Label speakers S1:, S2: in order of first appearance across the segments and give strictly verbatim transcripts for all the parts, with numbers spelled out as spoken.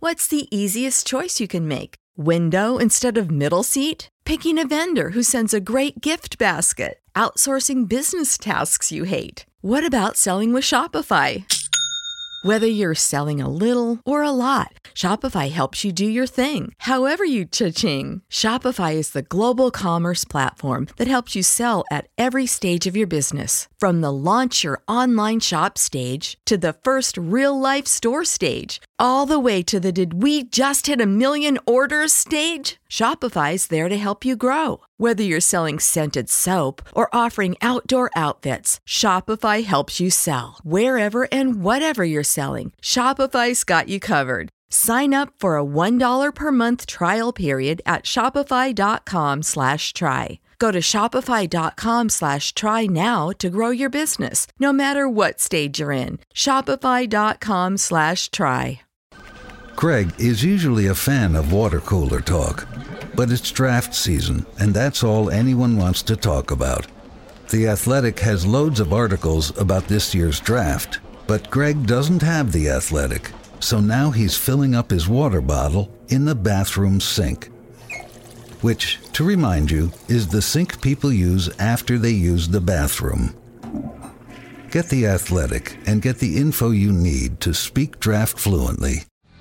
S1: What's the easiest choice you can make? Window instead of middle seat? Picking a vendor who sends a great gift basket? Outsourcing business tasks you hate? What about selling with Shopify? Whether you're selling a little or a lot, Shopify helps you do your thing, however you cha-ching. Shopify is the global commerce platform that helps you sell at every stage of your business. From the launch your online shop stage to the first real-life store stage, all the way to the did we just hit a million orders stage. Shopify's there to help you grow. Whether you're selling scented soap or offering outdoor outfits, Shopify helps you sell. Wherever and whatever you're selling, Shopify's got you covered. Sign up for a one dollar per month trial period at shopify.com slash try. Go to shopify.com slash try now to grow your business, no matter what stage you're in. Shopify.com slash try.
S2: Greg is usually a fan of water cooler talk, but it's draft season, and that's all anyone wants to talk about. The Athletic has loads of articles about this year's draft, but Greg doesn't have The Athletic, so now he's filling up his water bottle in the bathroom sink. Which, to remind you, is the sink people use after they use the bathroom. Get The Athletic and get the info you need to speak draft fluently.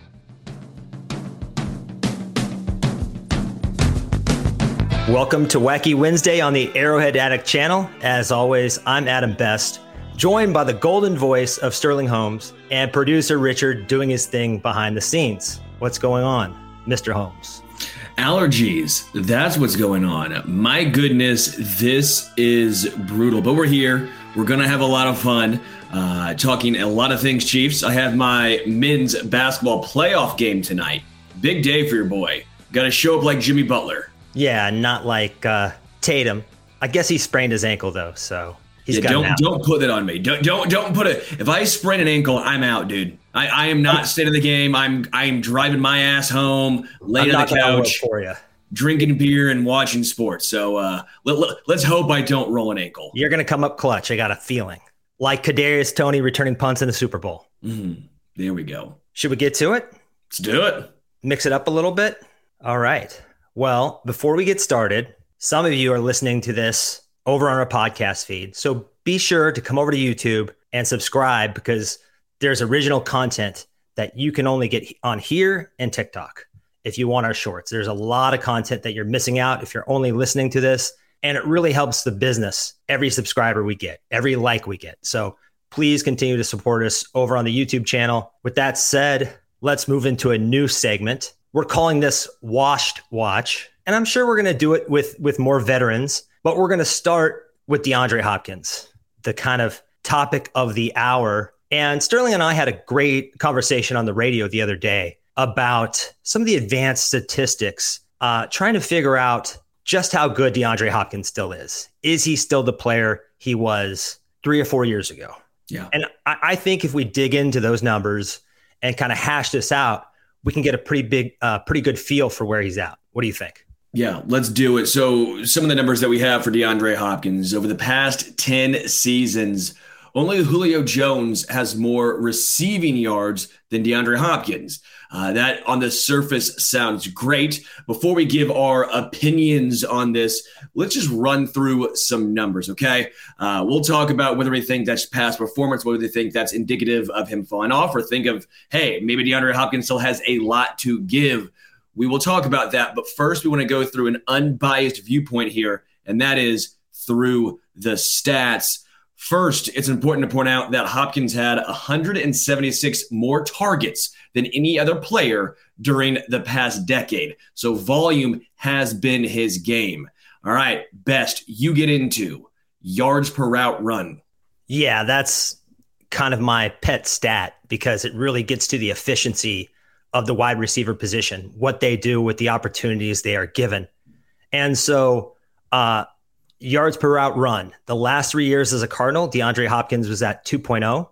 S3: Welcome to Wacky Wednesday on the Arrowhead Addict channel. As always, I'm Adam Best, joined by the golden voice of Sterling Holmes and producer Richard doing his thing behind the scenes. What's going on, Mister Holmes?
S4: Allergies. That's what's going on. My goodness, this is brutal. But we're here. We're going to have a lot of fun uh, talking a lot of things, Chiefs. I have my men's basketball playoff game tonight. Big day for your boy. Got to show up like Jimmy Butler.
S3: Yeah, not like uh, Tatum. I guess he sprained his ankle, though, so he's
S4: yeah,
S3: got
S4: don't
S3: out.
S4: Don't put that on me. Don't don't don't put it. If I sprain an ankle, I'm out, dude. I, I am not staying in the game. I'm I'm driving my ass home, laying on the couch,
S3: for you.
S4: drinking beer and watching sports. So uh, let, let, let's hope I don't roll an ankle.
S3: You're gonna come up clutch. I got a feeling, like Kadarius Toney returning punts in the Super Bowl.
S4: Mm, there we go.
S3: Should we get to it?
S4: Let's do it.
S3: Mix it up a little bit. All right. Well, before we get started, some of you are listening to this over on our podcast feed. So be sure to come over to YouTube and subscribe because there's original content that you can only get on here and TikTok if you want our shorts. There's a lot of content that you're missing out if you're only listening to this. And it really helps the business, every subscriber we get, every like we get. So please continue to support us over on the YouTube channel. With that said, let's move into a new segment. We're calling this Washed Watch, and I'm sure we're going to do it with, with more veterans, but we're going to start with DeAndre Hopkins, the kind of topic of the hour. And Sterling and I had a great conversation on the radio the other day about some of the advanced statistics, uh, trying to figure out just how good DeAndre Hopkins still is. Is he still the player he was three or four years ago?
S4: Yeah.
S3: And I, I think if we dig into those numbers and kind of hash this out, we can get a pretty big, uh, pretty good feel for where he's at. What do you think?
S4: Yeah, let's do it. So some of the numbers that we have for DeAndre Hopkins over the past ten seasons, only Julio Jones has more receiving yards than DeAndre Hopkins. Uh, that on the surface sounds great. Before we give our opinions on this, let's just run through some numbers, okay? Uh, we'll talk about whether we think that's past performance, whether we think that's indicative of him falling off, or think of, hey, maybe DeAndre Hopkins still has a lot to give. We will talk about that. But first, we want to go through an unbiased viewpoint here, and that is through the stats. First, it's important to point out that Hopkins had one hundred seventy-six more targets than any other player during the past decade. So volume has been his game. All right, Best, you get into yards per route run.
S3: Yeah, that's kind of my pet stat because it really gets to the efficiency of the wide receiver position, what they do with the opportunities they are given. And so uh, yards per route run, the last three years as a Cardinal, DeAndre Hopkins was at two point oh.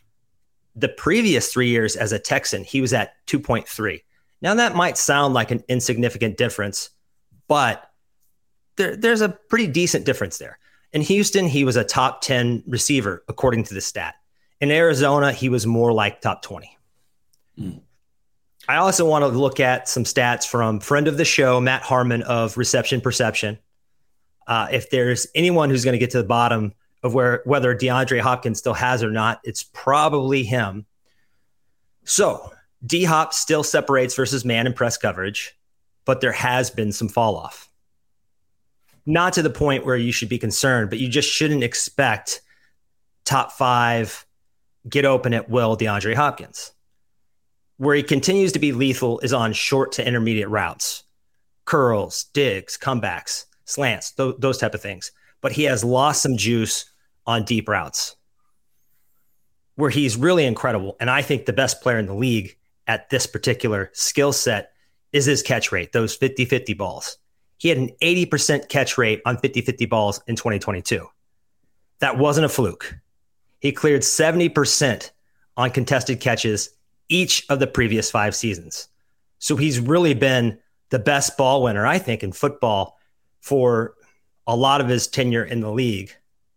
S3: The previous three years as a Texan, he was at two point three. Now that might sound like an insignificant difference, but there, there's a pretty decent difference there. In Houston, he was a top ten receiver, according to the stat. In Arizona, he was more like top twenty.
S4: Mm.
S3: I also want to look at some stats from friend of the show, Matt Harmon of Reception Perception. Uh, if there's anyone who's going to get to the bottom of where whether DeAndre Hopkins still has or not, it's probably him. So D-Hop still separates versus man in press coverage, but there has been some fall off. Not to the point where you should be concerned, but you just shouldn't expect top five, get open at will DeAndre Hopkins. Where he continues to be lethal is on short to intermediate routes, curls, digs, comebacks, slants, th- those type of things. But he has lost some juice on deep routes where he's really incredible. And I think the best player in the league at this particular skill set is his catch rate, those fifty-fifty balls. He had an eighty percent catch rate on fifty-fifty balls in twenty twenty-two. That wasn't a fluke. He cleared seventy percent on contested catches each of the previous five seasons. So he's really been the best ball winner, I think, in football for a lot of his tenure in the league.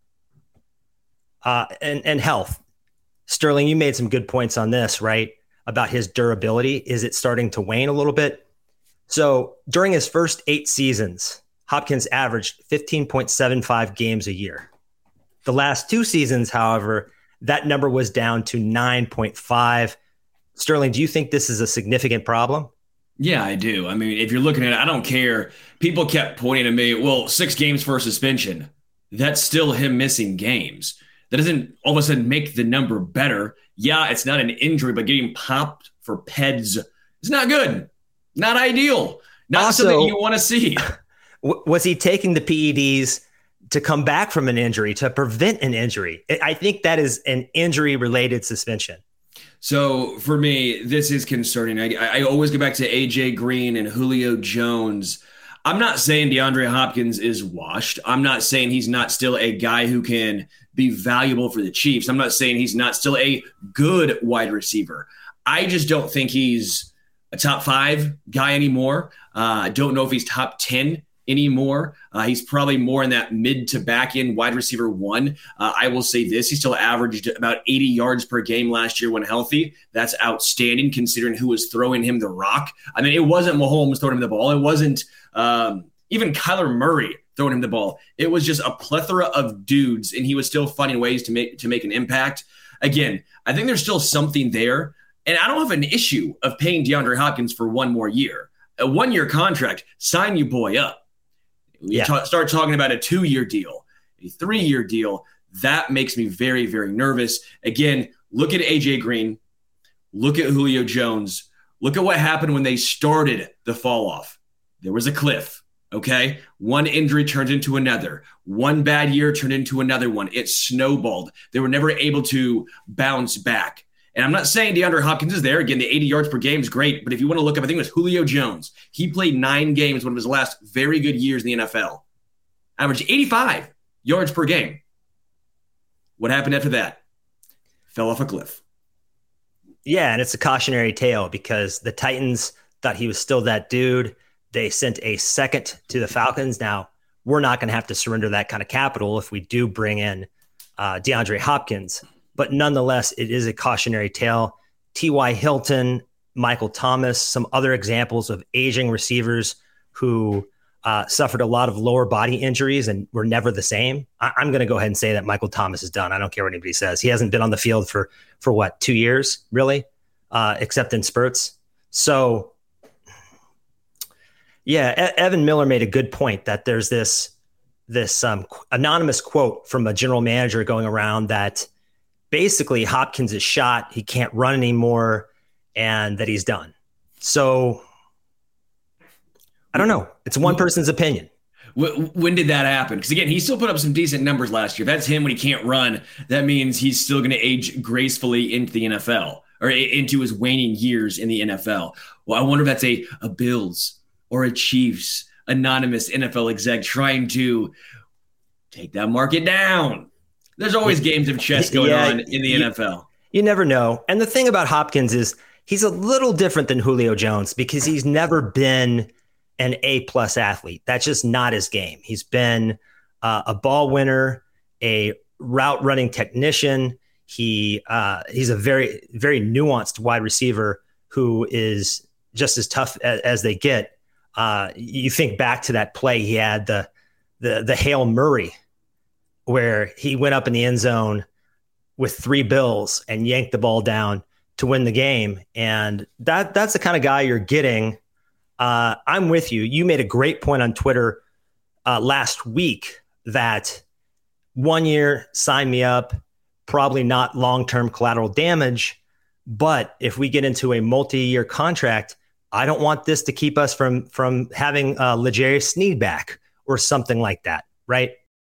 S3: Uh, and, and health. Sterling, you made some good points on this, right? About his durability. Is it starting to wane a little bit? So during his first eight seasons, Hopkins averaged fifteen point seven five games a year. The last two seasons, however, that number was down to nine point five. Sterling, do you think this is a significant problem?
S4: Yeah, I do. I mean, if you're looking at it, I don't care. People kept pointing to me, well, six games for suspension. That's still him missing games. That doesn't all of a sudden make the number better. Yeah, it's not an injury, but getting popped for P E Ds is not good. Not ideal. Not
S3: also,
S4: something you want to see.
S3: Was he taking the P E Ds to come back from an injury, to prevent an injury? I think that is an injury-related suspension.
S4: So for me, this is concerning. I, I always go back to A J Green and Julio Jones. I'm not saying DeAndre Hopkins is washed. I'm not saying he's not still a guy who can be valuable for the Chiefs. I'm not saying he's not still a good wide receiver. I just don't think he's a top five guy anymore. Uh, I don't know if he's top ten anymore. Uh, he's probably more in that mid to back end wide receiver one. Uh, I will say this, he still averaged about eighty yards per game last year when healthy. That's outstanding considering who was throwing him the rock. I mean, it wasn't Mahomes throwing him the ball. It wasn't um, even Kyler Murray throwing him the ball. It was just a plethora of dudes, and he was still finding ways to make, to make an impact. Again, I think there's still something there, and I don't have an issue of paying DeAndre Hopkins for one more year. A one-year contract, sign you boy up. We
S3: Yeah.
S4: ta- start talking about a two-year deal, a three-year deal. That makes me very, very nervous. Again, look at A J Green. Look at Julio Jones. Look at what happened when they started the fall off. There was a cliff, okay? One injury turned into another. One bad year turned into another one. It snowballed. They were never able to bounce back. And I'm not saying DeAndre Hopkins is there. Again, the eighty yards per game is great. But if you want to look up, I think it was Julio Jones. He played nine games, one of his last very good years in the N F L. Averaged eighty-five yards per game. What happened after that? Fell off a cliff.
S3: Yeah, and it's a cautionary tale because the Titans thought he was still that dude. They sent a second to the Falcons. Now, we're not going to have to surrender that kind of capital if we do bring in uh, DeAndre Hopkins. But nonetheless, it is a cautionary tale. T Y. Hilton, Michael Thomas, some other examples of aging receivers who uh, suffered a lot of lower body injuries and were never the same. I- I'm going to go ahead and say that Michael Thomas is done. I don't care what anybody says. He hasn't been on the field for, for what, two years, really, uh, except in spurts. So, yeah, e- Evan Miller made a good point that there's this, this um, anonymous quote from a general manager going around that basically Hopkins is shot, he can't run anymore, and that he's done. So I don't know. It's one person's opinion.
S4: When did that happen? Because again, he still put up some decent numbers last year. That's him when he can't run. That means he's still going to age gracefully into the N F L or into his waning years in the N F L. Well, I wonder if that's a, a Bills or a Chiefs anonymous N F L exec trying to take that market down. There's always games of chess going yeah, on in the
S3: you,
S4: N F L.
S3: You never know. And the thing about Hopkins is he's a little different than Julio Jones because he's never been an A-plus athlete. That's just not his game. He's been uh, a ball winner, a route running technician. He uh, he's a very, very nuanced wide receiver who is just as tough as, as they get. Uh, you think back to that play he had, the the the Hail Murray, where he went up in the end zone with three Bills and yanked the ball down to win the game. And that that's the kind of guy you're getting. Uh, I'm with you. You made a great point on Twitter uh, last week that one year, sign me up, probably not long-term collateral damage. But if we get into a multi-year contract, I don't want this to keep us from from having uh, L'Jarius Sneed back or something like that, right?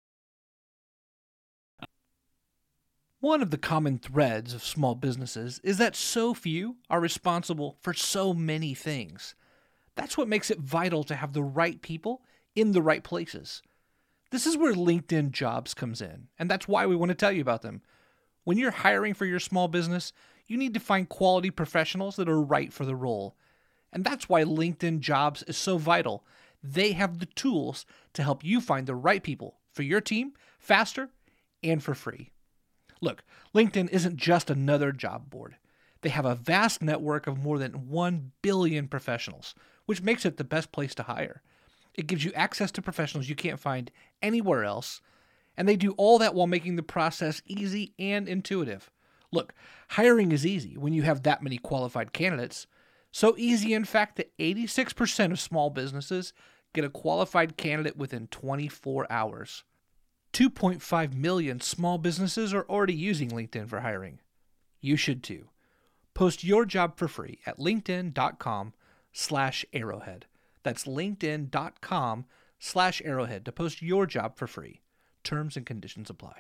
S5: One of the common threads of small businesses is that so few are responsible for so many things. That's what makes it vital to have the right people in the right places. This is where LinkedIn Jobs comes in, and that's why we want to tell you about them. When you're hiring for your small business, you need to find quality professionals that are right for the role. And that's why LinkedIn Jobs is so vital. They have the tools to help you find the right people for your team faster and for free. Look, LinkedIn isn't just another job board. They have a vast network of more than one billion professionals, which makes it the best place to hire. It gives you access to professionals you can't find anywhere else, and they do all that while making the process easy and intuitive. Look, hiring is easy when you have that many qualified candidates. So easy, in fact, that eighty-six percent of small businesses get a qualified candidate within twenty-four hours. two point five million small businesses are already using LinkedIn for hiring. You should too. Post your job for free at linkedin.com slash arrowhead. That's linkedin.com slash arrowhead to post your job for free. Terms and conditions apply.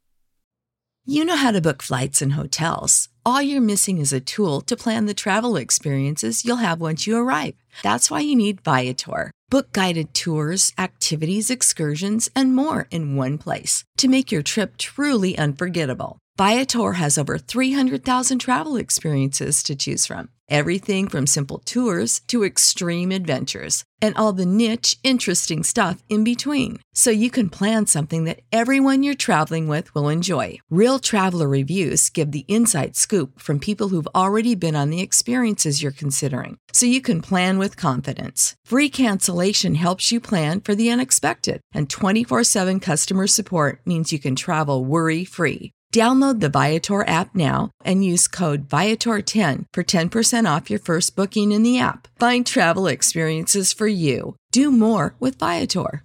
S1: You know how to book flights and hotels. All you're missing is a tool to plan the travel experiences you'll have once you arrive. That's why you need Viator. Book guided tours, activities, excursions, and more in one place to make your trip truly unforgettable. Viator has over three hundred thousand travel experiences to choose from. Everything from simple tours to extreme adventures and all the niche, interesting stuff in between. So you can plan something that everyone you're traveling with will enjoy. Real traveler reviews give the inside scoop from people who've already been on the experiences you're considering. So you can plan with confidence. Free cancellation helps you plan for the unexpected. And twenty-four seven customer support means you can travel worry-free. Download the Viator app now and use code Viator ten for ten percent off your first booking in the app. Find travel experiences for you. Do more with Viator.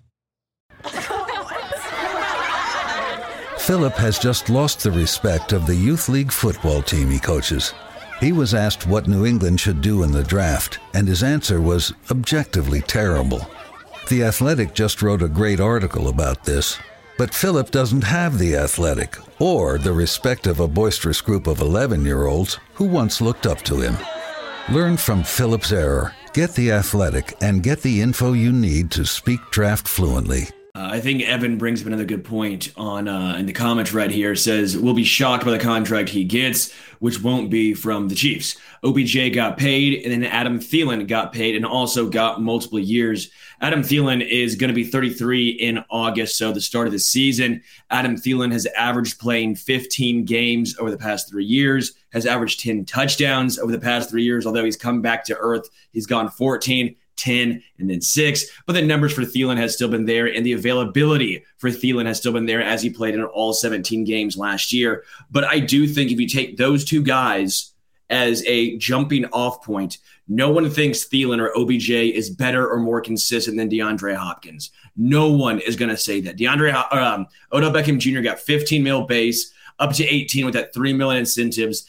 S2: Philip has just lost the respect of the youth league football team he coaches. He was asked what New England should do in the draft, and his answer was objectively terrible. The Athletic just wrote a great article about this. But Philip doesn't have the Athletic or the respect of a boisterous group of eleven-year-olds who once looked up to him. Learn from Philip's error, get the Athletic, and get the info you need to speak draft fluently.
S4: Uh, I think Evan brings up another good point on uh, in the comments right here. Says, we'll be shocked by the contract he gets, which won't be from the Chiefs. O B J got paid, and then Adam Thielen got paid and also got multiple years. Adam Thielen is going to be thirty-three in August, so the start of the season. Adam Thielen has averaged playing fifteen games over the past three years, has averaged ten touchdowns over the past three years, although he's come back to earth. He's gone fourteen, ten, and then six. But the numbers for Thielen has still been there, and the availability for Thielen has still been there as he played in all seventeen games last year. But I do think if you take those two guys as a jumping off point, no one thinks Thielen or O B J is better or more consistent than DeAndre Hopkins. No one is going to say that. DeAndre um, Odell Beckham Junior got fifteen mil base, up to eighteen with that three million incentives.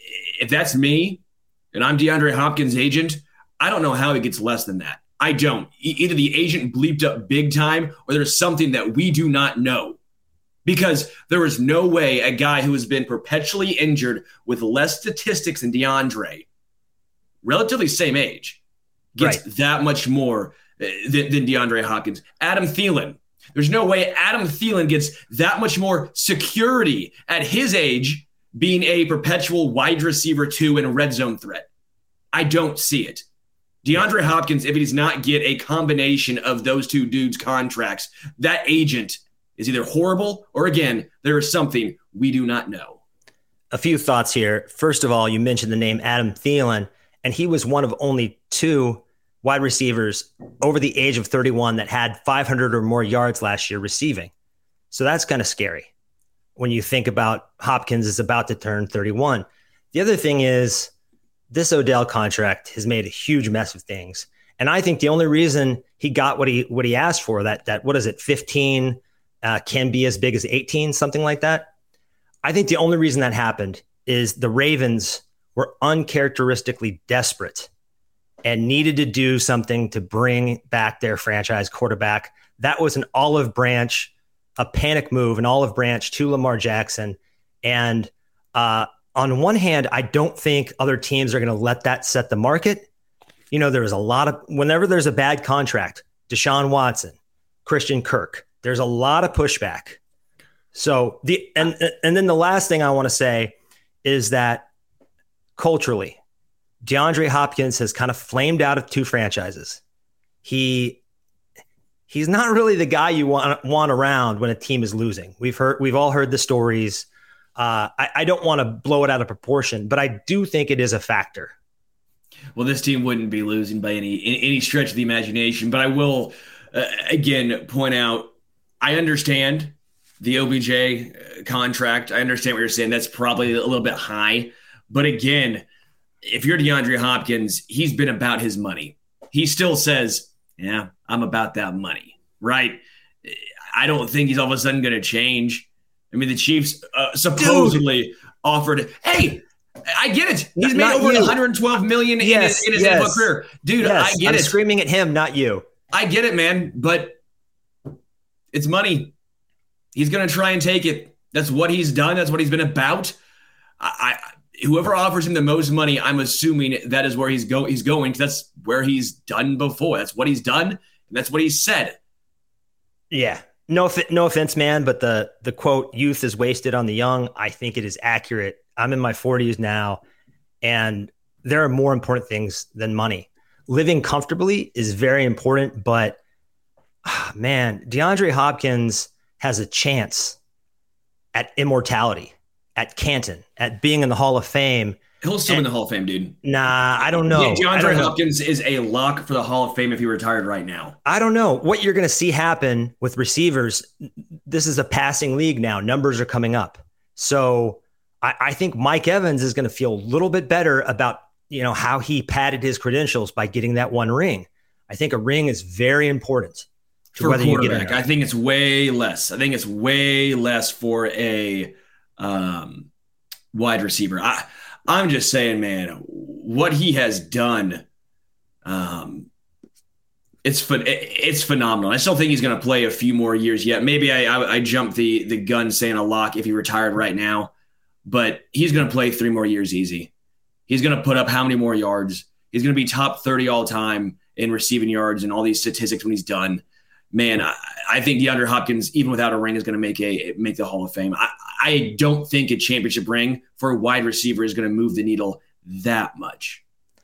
S4: If that's me and I'm DeAndre Hopkins' agent, I don't know how he gets less than that. I don't. E- either the agent bleeped up big time or there's something that we do not know. Because there is no way a guy who has been perpetually injured with less statistics than DeAndre, relatively same age, gets right. that much more than, than DeAndre Hopkins. Adam Thielen. There's no way Adam Thielen gets that much more security at his age being a perpetual wide receiver two and a red zone threat. I don't see it. DeAndre Hopkins, if he does not get a combination of those two dudes' contracts, that agent is either horrible or, again, there is something we do not know.
S3: A few thoughts here. First of all, you mentioned the name Adam Thielen, And he was one of only two wide receivers over the age of thirty-one that had five hundred or more yards last year receiving. So that's kind of scary when you think about Hopkins is about to turn thirty-one. The other thing is this Odell contract has made a huge mess of things. And I think the only reason he got what he what he asked for, that that what is it, fifteen uh, can be as big as eighteen, something like that. I think the only reason that happened is the Ravens were uncharacteristically desperate and needed to do something to bring back their franchise quarterback. That was an olive branch, a panic move, an olive branch to Lamar Jackson. And uh, on one hand, I don't think other teams are going to let that set the market. You know, there was a lot of, whenever there's a bad contract, Deshaun Watson, Christian Kirk, there's a lot of pushback. So the, and, and then the last thing I want to say is that culturally, DeAndre Hopkins has kind of flamed out of two franchises. He, he's not really the guy you want, want around when a team is losing. We've heard, we've all heard the stories. Uh, I, I don't want to blow it out of proportion, but I do think it is a factor.
S4: Well, this team wouldn't be losing by any any stretch of the imagination. But I will, uh, again, point out, I understand the O B J contract. I understand what you're saying. That's probably a little bit high. But again, if you're DeAndre Hopkins, he's been about his money. He still says, yeah, I'm about that money, right? I don't think he's all of a sudden going to change. I mean, the Chiefs uh, supposedly Dude. offered, hey, I get it. He's made over you. one hundred twelve million dollars yes, in his, in his yes. N F L career. Dude, yes, I get
S3: I'm
S4: it.
S3: I'm screaming at him, not you.
S4: I get it, man, but it's money. He's going to try and take it. That's what he's done. That's what he's been about. I, I whoever offers him the most money, I'm assuming that is where he's go. He's going. That's where he's done before. That's what he's done. And that's what he's said.
S3: Yeah. No, no offense, man, but the the quote, youth is wasted on the young, I think it is accurate. I'm in my forties now, and there are more important things than money. Living comfortably is very important, but oh, man, DeAndre Hopkins has a chance at immortality, at Canton, at being in the Hall of Fame.
S4: He'll still
S3: and,
S4: in the Hall of Fame, dude.
S3: Nah, I don't know.
S4: DeAndre
S3: don't
S4: Hopkins
S3: know.
S4: is a lock for the Hall of Fame if he retired right now.
S3: I don't know. What you're going to see happen with receivers, this is a passing league now. Numbers are coming up. So I, I think Mike Evans is going to feel a little bit better about, you know, how he padded his credentials by getting that one ring. I think a ring is very important.
S4: For a quarterback, I think it's way less. I think it's way less for a um, wide receiver. I, I'm just saying, man, what he has done, um, it's it's phenomenal. I still think he's going to play a few more years yet. Maybe I, I, I jumped the the gun saying a lock if he retired right now, but he's going to play three more years easy. He's going to put up how many more yards? He's going to be top thirty all time in receiving yards and all these statistics when he's done. Man, I, I think DeAndre Hopkins, even without a ring, is going to make a make the Hall of Fame. I, I don't think a championship ring for a wide receiver is going to move the needle that much.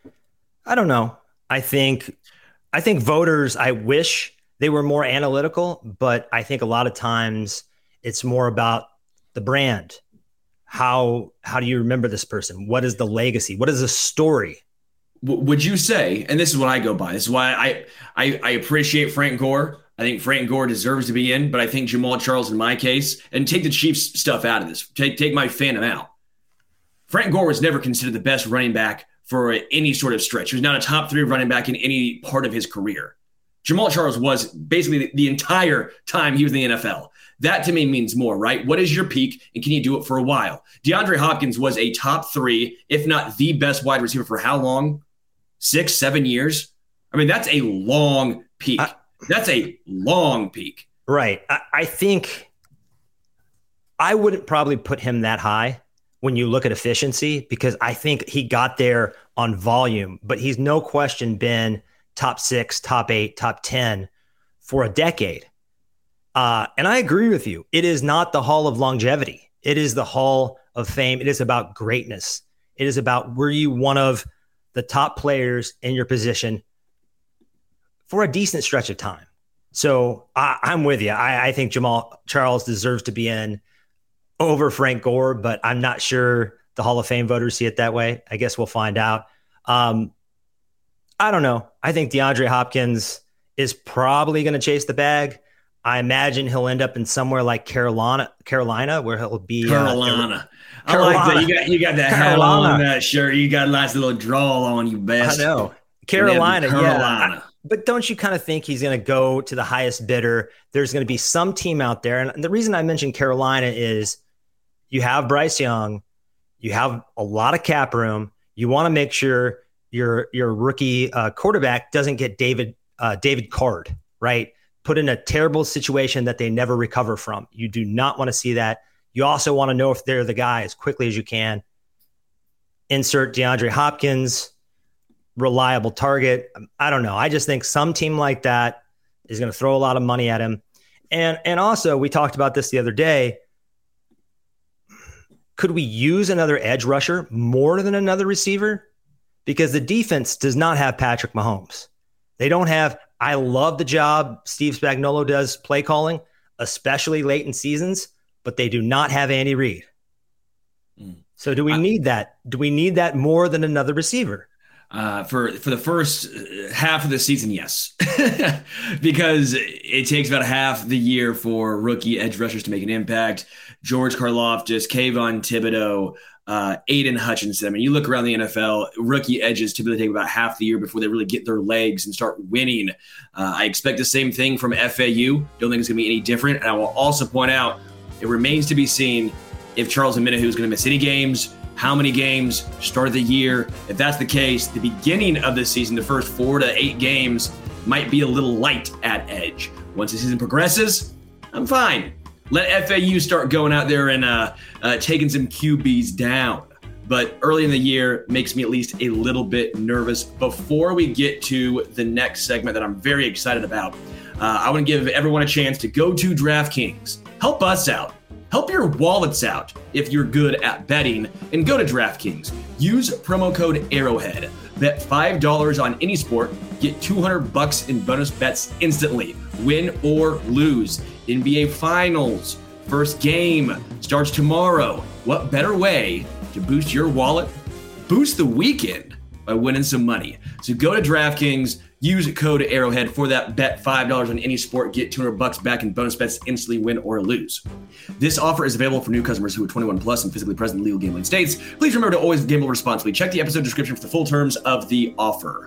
S3: I don't know. I think I think voters, I wish they were more analytical, but I think a lot of times it's more about the brand. How how do you remember this person? What is the legacy? What is the story?
S4: W- would you say, and this is what I go by, this is why I I, I appreciate Frank Gore. I think Frank Gore deserves to be in, but I think Jamal Charles in my case, and take the Chiefs stuff out of this, take take my fandom out. Frank Gore was never considered the best running back for any sort of stretch. He was not a top three running back in any part of his career. Jamal Charles was basically the, the entire time he was in the N F L. That to me means more, right? What is your peak, and can you do it for a while? DeAndre Hopkins was a top three, if not the best wide receiver for how long? Six, seven years? I mean, that's a long peak. I, That's a long peak.
S3: Right. I, I think I wouldn't probably put him that high when you look at efficiency, because I think he got there on volume, but he's no question been top six, top eight, top ten for a decade. Uh, and I agree with you. It is not the Hall of Longevity. It is the Hall of Fame. It is about greatness. It is about, were you one of the top players in your position for a decent stretch of time? So I, I'm with you. I, I think Jamal Charles deserves to be in over Frank Gore, but I'm not sure the Hall of Fame voters see it that way. I guess we'll find out. Um, I don't know. I think DeAndre Hopkins is probably going to chase the bag. I imagine he'll end up in somewhere like Carolina, Carolina, where he'll be
S4: Carolina.
S3: Uh,
S4: I like that. You got you got that hat on that shirt. You got a nice little drawl on you, best.
S3: I know. Carolina,
S4: Carolina.
S3: yeah. But don't you kind of think he's going to go to the highest bidder? There's going to be some team out there. And the reason I mentioned Carolina is you have Bryce Young. You have a lot of cap room. You want to make sure your your rookie uh, quarterback doesn't get David uh, David Card, right? Put in a terrible situation that they never recover from. You do not want to see that. You also want to know if they're the guy as quickly as you can. Insert DeAndre Hopkins, reliable target. I don't know. I just think some team like that is going to throw a lot of money at him. And and also, we talked about this the other day. Could we use another edge rusher more than another receiver? Because the defense does not have Patrick Mahomes. They don't have, I love the job Steve Spagnuolo does play calling, especially late in seasons, but they do not have Andy Reid. Mm. So do we I, need that? Do we need that more than another receiver?
S4: Uh, for, for the first half of the season, yes. Because it takes about half the year for rookie edge rushers to make an impact. George Karlaftis, Kayvon Thibodeau, uh, Aiden Hutchinson. I mean, you look around the N F L, rookie edges typically take about half the year before they really get their legs and start winning. Uh, I expect the same thing from F A U. Don't think it's going to be any different. And I will also point out, it remains to be seen if Charles Omenihu is going to miss any games, how many games, start of the year. If that's the case, the beginning of the season, the first four to eight games might be a little light at edge. Once the season progresses, I'm fine. Let F A U start going out there and uh, uh, taking some Q Bs down. But early in the year makes me at least a little bit nervous. Before we get to the next segment that I'm very excited about, uh, I want to give everyone a chance to go to DraftKings. Help us out. Help your wallets out if you're good at betting, and go to DraftKings. Use promo code Arrowhead. Bet five dollars on any sport. Get two hundred bucks in bonus bets instantly. Win or lose. N B A Finals. First game starts tomorrow. What better way to boost your wallet? Boost the weekend by winning some money. So go to DraftKings. Use code Arrowhead for that. Bet five dollars on any sport. Get two hundred bucks back in bonus bets instantly, win or lose. This offer is available for new customers who are twenty-one plus and physically present in legal gambling states. Please remember to always gamble responsibly. Check the episode description for the full terms of the offer.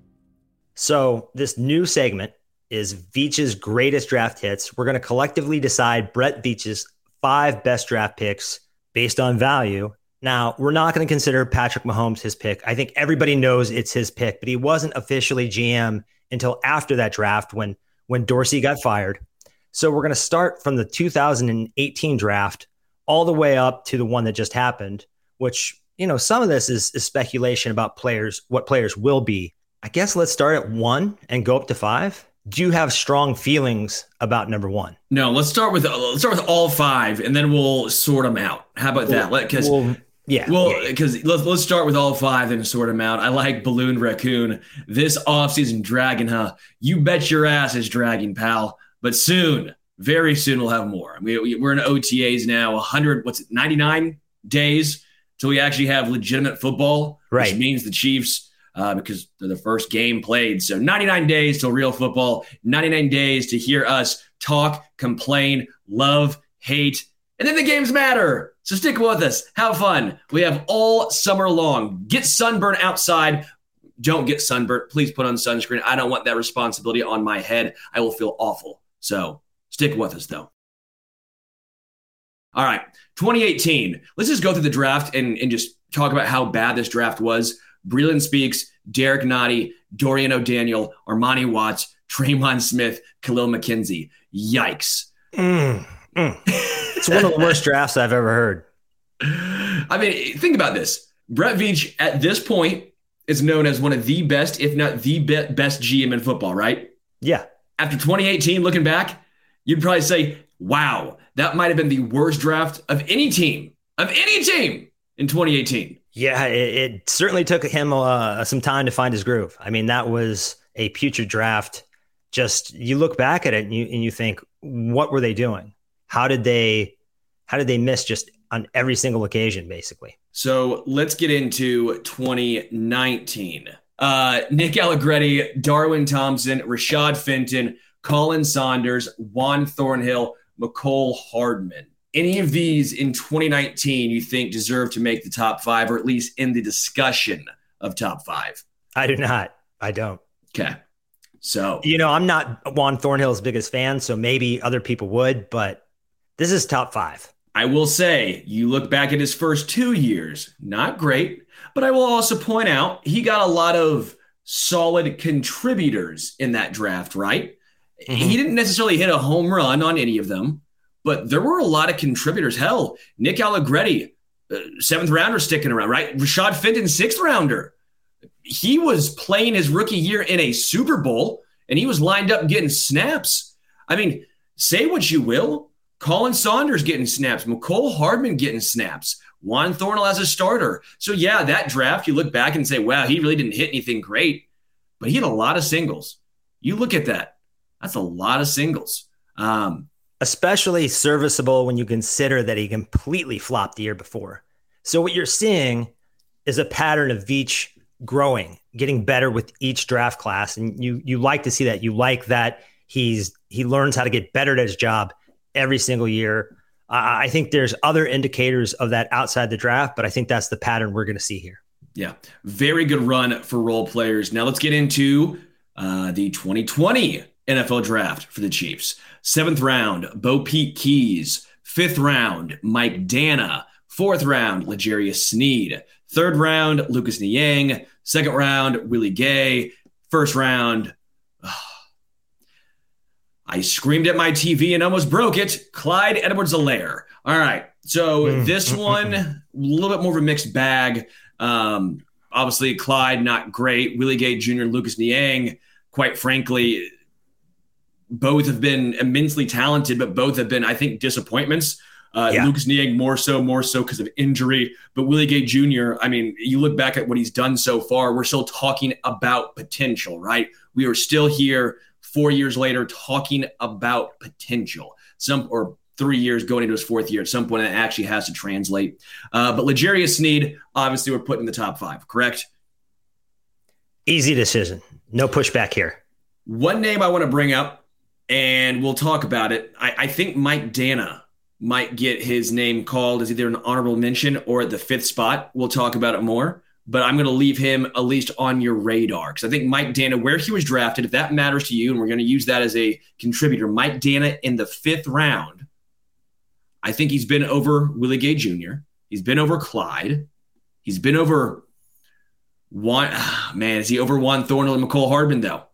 S3: So this new segment is Veach's greatest draft hits. We're going to collectively decide Brett Veach's five best draft picks based on value. Now, we're not going to consider Patrick Mahomes his pick. I think everybody knows it's his pick, but he wasn't officially G M until after that draft when, when Dorsey got fired. So we're going to start from the two thousand eighteen draft all the way up to the one that just happened, which, you know, some of this is, is speculation about players, what players will be. I guess let's start at one and go up to five. Do you have strong feelings about number one?
S4: No, let's start with let's start with all five, and then we'll sort them out. How about that? Because
S3: well, yeah,
S4: well, because yeah. let's let's start with all five and sort them out. I like Balloon Raccoon. This offseason dragging, huh? You bet your ass is dragging, pal. But soon, very soon, we'll have more. We, we, we're in O T As now. one hundred, what's it, ninety-nine days till we actually have legitimate football,
S3: right?
S4: Which means the Chiefs. Uh, because they're the first game played. So ninety-nine days till real football, ninety-nine days to hear us talk, complain, love, hate, and then the games matter. So stick with us. Have fun. We have all summer long. Get sunburned outside. Don't get sunburned. Please put on sunscreen. I don't want that responsibility on my head. I will feel awful. So stick with us, though. All right, twenty eighteen. Let's just go through the draft and, and just talk about how bad this draft was. Breland Speaks, Derek Nottie, Dorian O'Daniel, Armani Watts, Traymon Smith, Khalil McKenzie. Yikes.
S3: Mm, mm. It's one of the worst drafts I've ever heard.
S4: I mean, think about this. Brett Veach, at this point, is known as one of the best, if not the be- best G M in football, right?
S3: Yeah.
S4: After twenty eighteen, looking back, you'd probably say, wow, that might have been the worst draft of any team, of any team in twenty eighteen.
S3: Yeah, it, it certainly took him uh, some time to find his groove. I mean, that was a putrid draft. Just you look back at it and you and you think, what were they doing? How did they, how did they miss just on every single occasion, basically?
S4: So let's get into twenty nineteen. Uh, Nick Allegretti, Darwin Thompson, Rashad Fenton, Colin Saunders, Juan Thornhill, Mecole Hardman. Any of these in twenty nineteen you think deserve to make the top five, or at least in the discussion of top five?
S3: I do not. I don't.
S4: Okay. So,
S3: you know, I'm not Juan Thornhill's biggest fan, so maybe other people would, but this is top five.
S4: I will say, you look back at his first two years, not great, but I will also point out he got a lot of solid contributors in that draft, right? Mm-hmm. He didn't necessarily hit a home run on any of them, but there were a lot of contributors. Hell, Nick Allegretti, uh, seventh rounder sticking around, right? Rashad Fenton, sixth rounder. He was playing his rookie year in a Super Bowl, and he was lined up getting snaps. I mean, say what you will. Colin Saunders getting snaps. Mecole Hardman getting snaps. Juan Thornhill as a starter. So, yeah, that draft, you look back and say, wow, he really didn't hit anything great, but he had a lot of singles. You look at that. That's a lot of singles. Um,
S3: Especially serviceable when you consider that he completely flopped the year before. So what you're seeing is a pattern of Veach growing, getting better with each draft class. And you you like to see that. You like that he's he learns how to get better at his job every single year. Uh, I think there's other indicators of that outside the draft, but I think that's the pattern we're going to see here.
S4: Yeah, very good run for role players. Now let's get into uh, the twenty twenty N F L draft for the Chiefs. Seventh round, Bo Peep Keys. Fifth round, Mike Danna. Fourth round, L'Jarius Sneed. Third round, Lucas Niang. Second round, Willie Gay. First round, oh, I screamed at my T V and almost broke it. Clyde Edwards-Helaire. All right. So mm. this one, a little bit more of a mixed bag. Um, obviously, Clyde, not great. Willie Gay Junior and Lucas Niang, quite frankly, both have been immensely talented, but both have been, I think, disappointments. Uh, yeah. Lucas Niang more so, more so because of injury. But Willie Gay Junior, I mean, you look back at what he's done so far, we're still talking about potential, right? We are still here four years later talking about potential. Some or three years going into his fourth year. At some point, it actually has to translate. Uh, but L'Jarius Sneed, obviously, we're putting in the top five, correct?
S3: Easy decision. No pushback here.
S4: One name I want to bring up, and we'll talk about it. I, I think Mike Danna might get his name called as either an honorable mention or at the fifth spot. We'll talk about it more, but I'm going to leave him at least on your radar because I think Mike Danna, where he was drafted, if that matters to you, and we're going to use that as a contributor, Mike Danna in the fifth round, I think he's been over Willie Gay Junior He's been over Clyde. He's been over Juan. Oh, man, is he over Juan Thornhill and Mecole Hardman, though?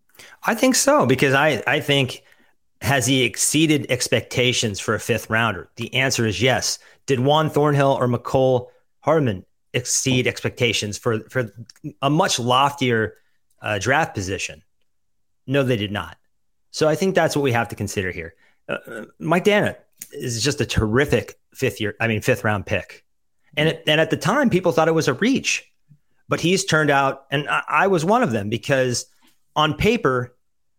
S3: I think so, because I, I think, has he exceeded expectations for a fifth rounder? The answer is yes. Did Juan Thornhill or Mecole Hardman exceed expectations for, for a much loftier uh, draft position? No, they did not. So I think that's what we have to consider here. Uh, Mike Danna is just a terrific fifth year, I mean, fifth round pick. And, it, and at the time, people thought it was a reach, but he's turned out, and I, I was one of them because on paper,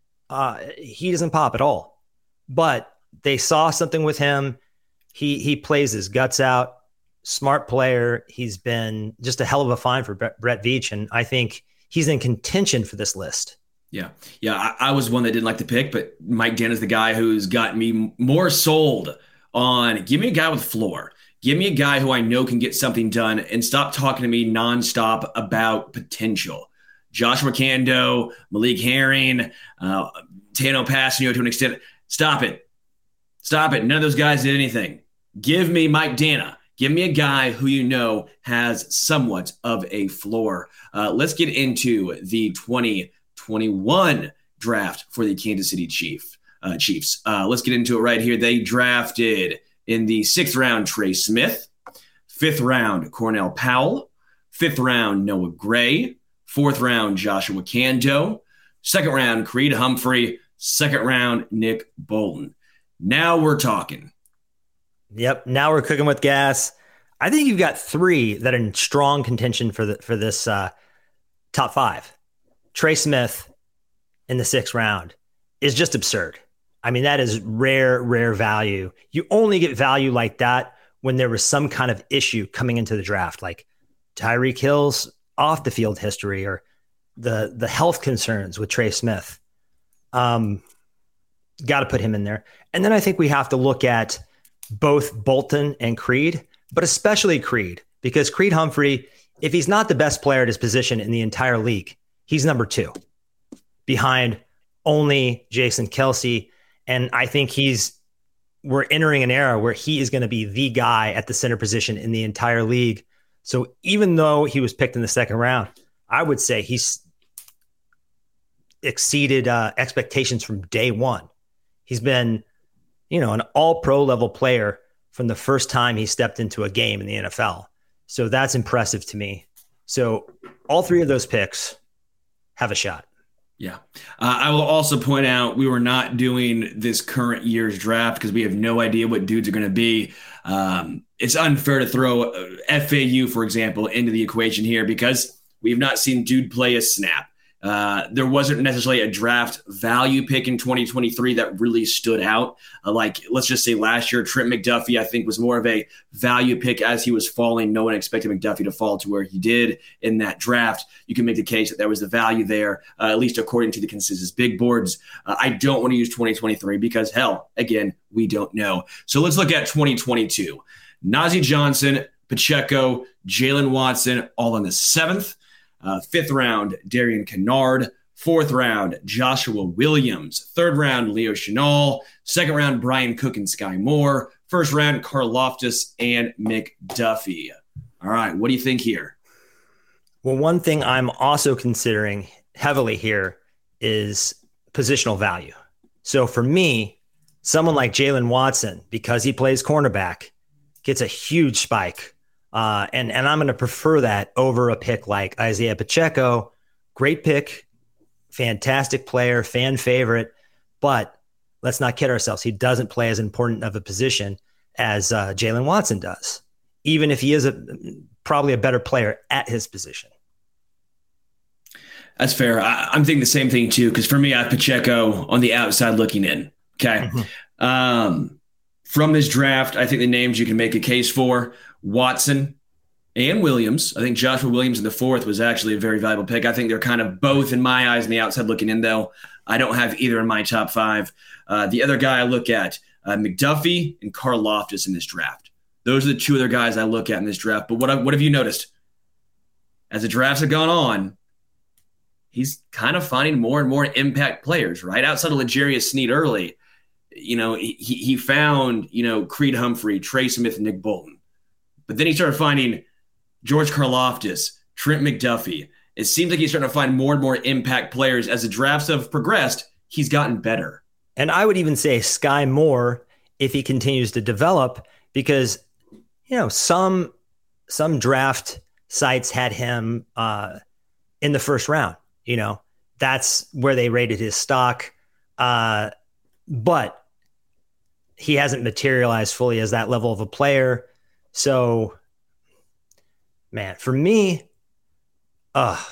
S3: uh, he doesn't pop at all. But they saw something with him. He he plays his guts out. Smart player. He's been just a hell of a find for Brett Veach, and I think he's in contention for this list.
S4: Yeah, yeah. I, I was one that didn't like the pick, but Mike Danna is the guy who's got me more sold on. Give me a guy with floor. Give me a guy who I know can get something done, and stop talking to me nonstop about potential. Joshua Kando, Malik Herring, uh, Tano Passanio to an extent. Stop it. Stop it. None of those guys did anything. Give me Mike Danna. Give me a guy who you know has somewhat of a floor. Uh, let's get into the twenty twenty-one draft for the Kansas City Chief, uh, Chiefs. Uh, let's get into it right here. They drafted in the sixth round Trey Smith, fifth round Cornell Powell, fifth round Noah Gray, fourth round Joshua Kando, second round Creed Humphrey, second round, Nick Bolton. Now we're talking.
S3: Yep. Now we're cooking with gas. I think you've got three that are in strong contention for the for this uh, top five. Trey Smith in the sixth round is just absurd. I mean, that is rare, rare value. You only get value like that when there was some kind of issue coming into the draft, like Tyreek Hill's off the field history or the the health concerns with Trey Smith. Um, got to put him in there. And then I think we have to look at both Bolton and Creed, but especially Creed, because Creed Humphrey, if he's not the best player at his position in the entire league, he's number two behind only Jason Kelce. And I think he's, we're entering an era where he is going to be the guy at the center position in the entire league. So even though he was picked in the second round, I would say he's exceeded uh, expectations from day one. He's been, you know, an all pro level player from the first time he stepped into a game in the N F L. So that's impressive to me. So all three of those picks have a shot.
S4: Yeah. Uh, I will also point out we were not doing this current year's draft because we have no idea what dudes are going to be. Um, it's unfair to throw F A U, for example, into the equation here because we've not seen dude play a snap. Uh, there wasn't necessarily a draft value pick in twenty twenty-three that really stood out. Uh, like, let's just say last year, Trent McDuffie, I think, was more of a value pick as he was falling. No one expected McDuffie to fall to where he did in that draft. You can make the case that there was the value there, uh, at least according to the consensus big boards. Uh, I don't want to use twenty twenty-three because, hell, again, we don't know. So let's look at twenty twenty-two. Najee Johnson, Pacheco, Jalen Watson, all in the seventh. Uh, fifth round, Darian Kennard. Fourth round, Joshua Williams. Third round, Leo Chenal. Second round, Brian Cook and Sky Moore. First round, Karlaftis and McDuffie. All right, what do you think here?
S3: Well, one thing I'm also considering heavily here is positional value. So for me, someone like Jalen Watson, because he plays cornerback, gets a huge spike. Uh, and, and I'm going to prefer that over a pick like Isaiah Pacheco. Great pick, fantastic player, fan favorite, but let's not kid ourselves. He doesn't play as important of a position as uh, Jalen Watson does, even if he is a probably a better player at his position.
S4: That's fair. I, I'm thinking the same thing too, because for me, I have Pacheco on the outside looking in. Okay. Mm-hmm. Um, from this draft, I think the names you can make a case for, Watson and Williams. I think Joshua Williams in the fourth was actually a very valuable pick. I think they're kind of both, in my eyes, on the outside looking in, though. I don't have either in my top five. Uh, the other guy I look at, uh, McDuffie and Karlaftis in this draft. Those are the two other guys I look at in this draft. But what, what have you noticed? As the drafts have gone on, he's kind of finding more and more impact players, right? Outside of L'Jarius Sneed early, you know, he, he found, you know, Creed Humphrey, Trey Smith, Nick Bolton. But then he started finding George Karlaftis, Trent McDuffie. It seems like he's starting to find more and more impact players. As the drafts have progressed, he's gotten better.
S3: And I would even say Sky Moore if he continues to develop, because, you know, some some draft sites had him uh, in the first round. You know, that's where they rated his stock. Uh, but he hasn't materialized fully as that level of a player. So, man, for me, uh,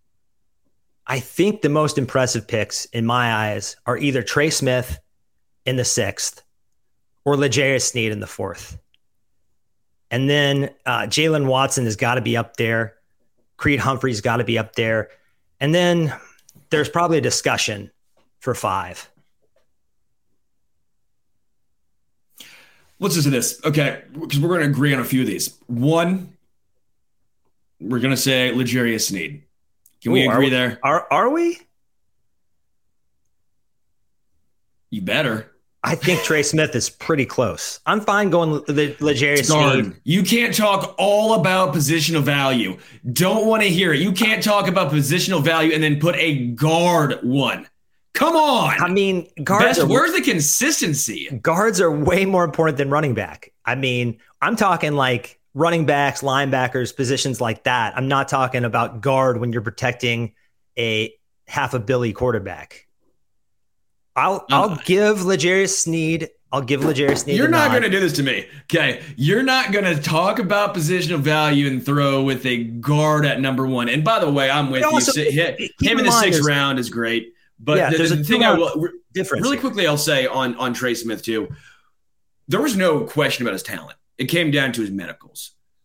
S3: I think the most impressive picks in my eyes are either Trey Smith in the sixth or L'Jarius Sneed in the fourth. And then uh, Jalen Watson has got to be up there. Creed Humphrey's got to be up there. And then there's probably a discussion for five.
S4: Let's listen to this. Okay, because we're going to agree on a few of these. One, we're going to say L'Jarius Sneed. Can Ooh, we agree
S3: are,
S4: there?
S3: Are are we?
S4: You better.
S3: I think Trey Smith is pretty close. I'm fine going L'Jarius Sneed.
S4: You can't talk all about positional value. Don't want to hear it. You can't talk about positional value and then put a guard one. Come on.
S3: I mean, guards
S4: Best,
S3: are,
S4: where's the consistency?
S3: Guards are way more important than running back. I mean, I'm talking like running backs, linebackers, positions like that. I'm not talking about guard when you're protecting a half a Billy quarterback. I'll I'll um, give L'Jarius Sneed. I'll give L'Jarius Sneed.
S4: You're not going to do this to me. Okay. You're not going to talk about positional value and throw with a guard at number one. And by the way, I'm with also, you. Him in, in the sixth round is great. But
S3: yeah,
S4: the,
S3: there's
S4: the
S3: a
S4: thing I will
S3: difference
S4: really
S3: here.
S4: quickly, I'll say on, on Trey Smith too, there was no question about his talent. It came down to his medicals.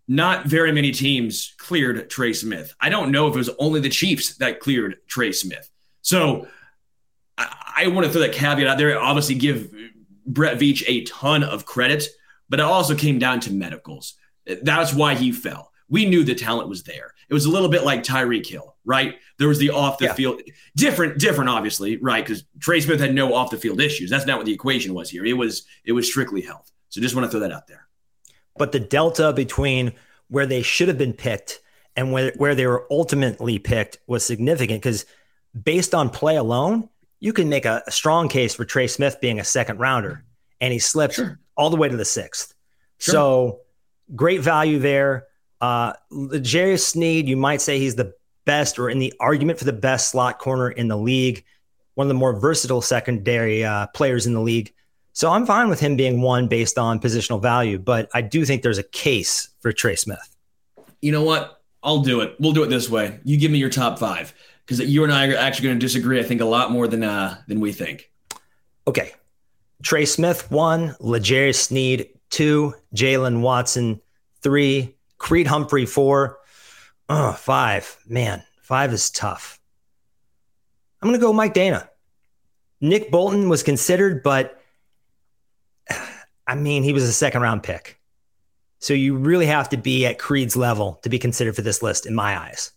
S4: not very many teams cleared Trey Smith. I don't know if it was only the Chiefs that cleared Trey Smith. So I, I want to throw that caveat out there. Obviously give Brett Veach a ton of credit, but it also came down to medicals. That's why he fell. We knew the talent was there. It was a little bit like Tyreek Hill, right? There was the off the yeah. field, different, different, obviously, right? Because Trey Smith had no off the field issues. That's not what the equation was here. It was, it was strictly health. So just want to throw that out there.
S3: But the delta between where they should have been picked and where, where they were ultimately picked was significant, because based on play alone, you can make a, a strong case for Trey Smith being a second rounder, and he slipped sure. all the way to the sixth. Sure. So great value there. Uh, L'Jarius Sneed, you might say he's the best, or in the argument for the best slot corner in the league, one of the more versatile secondary uh, players in the league. So I'm fine with him being one based on positional value, but I do think there's a case for Trey Smith.
S4: You know what? I'll do it. We'll do it this way. You give me your top five, because you and I are actually going to disagree, I think, a lot more than uh, than we think.
S3: Okay. Trey Smith, one. L'Jarius Sneed, two. Jalen Watson, three. Creed Humphrey, four. Oh, five. Man, five is tough. I'm going to go Mike Dana. Nick Bolton was considered, but I mean, he was a second round pick. So you really have to be at Creed's level to be considered for this list, in my eyes.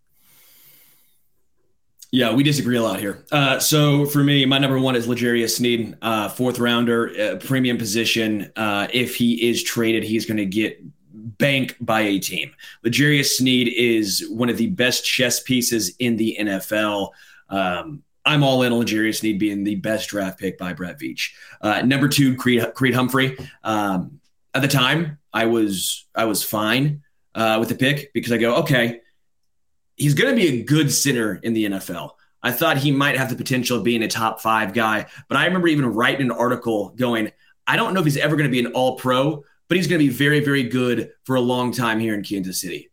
S4: Yeah, we disagree a lot here. Uh, so for me, my number one is L'Jarius Sneed, uh, fourth rounder, uh, premium position. Uh, if he is traded, he's going to get banked by a team. L'Jarius Sneed is one of the best chess pieces in the N F L. Um, I'm all in on L'Jarius Sneed being the best draft pick by Brett Veach. Uh, number two, Creed, Creed Humphrey. Um, at the time, I was I was fine uh, with the pick, because I go, okay, he's going to be a good center in the N F L. I thought he might have the potential of being a top five guy, but I remember even writing an article going, I don't know if he's ever going to be an all-pro, but he's going to be very, very good for a long time here in Kansas City.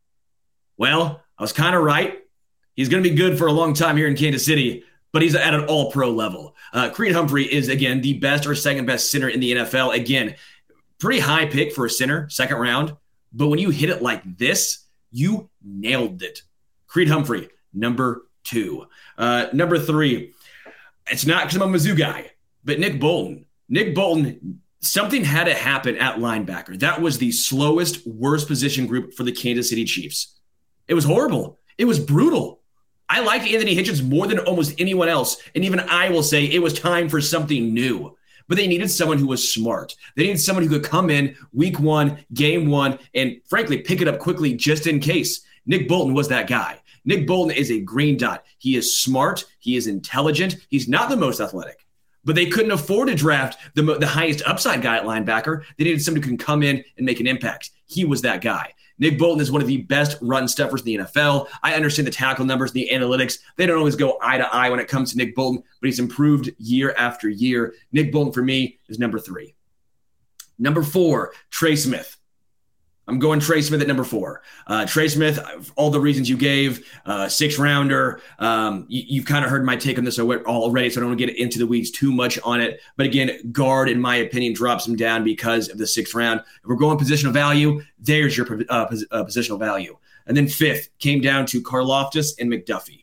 S4: Well, I was kind of right. He's going to be good for a long time here in Kansas City, but he's at an all-pro level. Uh, Creed Humphrey is, again, the best or second best center in the N F L. Again, pretty high pick for a center, second round, but when you hit it like this, you nailed it. Creed Humphrey, number two. Uh, number three, it's not because I'm a Mizzou guy, but Nick Bolton. Nick Bolton, something had to happen at linebacker. That was the slowest, worst position group for the Kansas City Chiefs. It was horrible. It was brutal. I liked Anthony Hitchens more than almost anyone else, and even I will say it was time for something new. But they needed someone who was smart. They needed someone who could come in week one, game one, and frankly, pick it up quickly just in case. Nick Bolton was that guy. Nick Bolton is a green dot. He is smart. He is intelligent. He's not the most athletic, but they couldn't afford to draft the, the highest upside guy at linebacker. They needed somebody who can come in and make an impact. He was that guy. Nick Bolton is one of the best run stuffers in the N F L. I understand the tackle numbers, the analytics. They don't always go eye to eye when it comes to Nick Bolton, but he's improved year after year. Nick Bolton, for me, is number three. Number four, Trey Smith. I'm going Trey Smith at number four. Uh, Trey Smith, all the reasons you gave, uh, six rounder. Um, you, you've kind of heard my take on this already, so I don't want to get into the weeds too much on it. But again, guard, in my opinion, drops him down because of the sixth round. If we're going positional value, there's your uh, pos- uh, positional value. And then fifth came down to Karlaftis and McDuffie.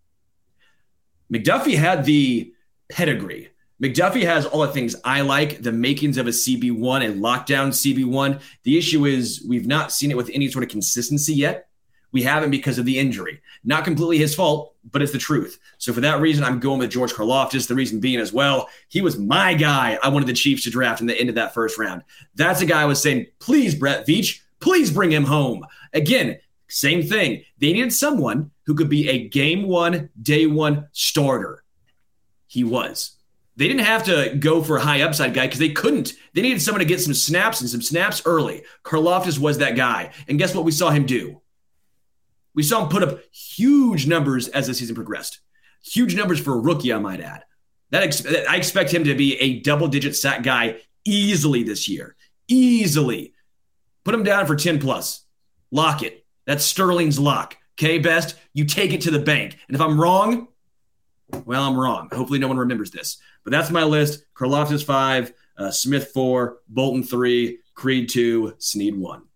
S4: McDuffie had the pedigree. McDuffie has all the things I like, the makings of a C B one, a lockdown C B one. The issue is we've not seen it with any sort of consistency yet. We haven't because of the injury. Not completely his fault, but it's the truth. So for that reason, I'm going with George Karlaftis. The reason being as well, he was my guy I wanted the Chiefs to draft in the end of that first round. That's a guy I was saying, please, Brett Veach, please bring him home. Again, same thing. They needed someone who could be a game one, day one starter. He was. They didn't have to go for a high upside guy because they couldn't. They needed someone to get some snaps and some snaps early. Karlaftis was that guy. And guess what we saw him do? We saw him put up huge numbers as the season progressed. Huge numbers for a rookie, I might add. That ex- I expect him to be a double-digit sack guy easily this year. Easily. Put him down for ten plus. Lock it. That's Sterling's lock. Okay, Best? You take it to the bank. And if I'm wrong, well, I'm wrong. Hopefully no one remembers this. But that's my list. Karlaftis five, uh, Smith four, Bolton three, Creed two, Sneed one.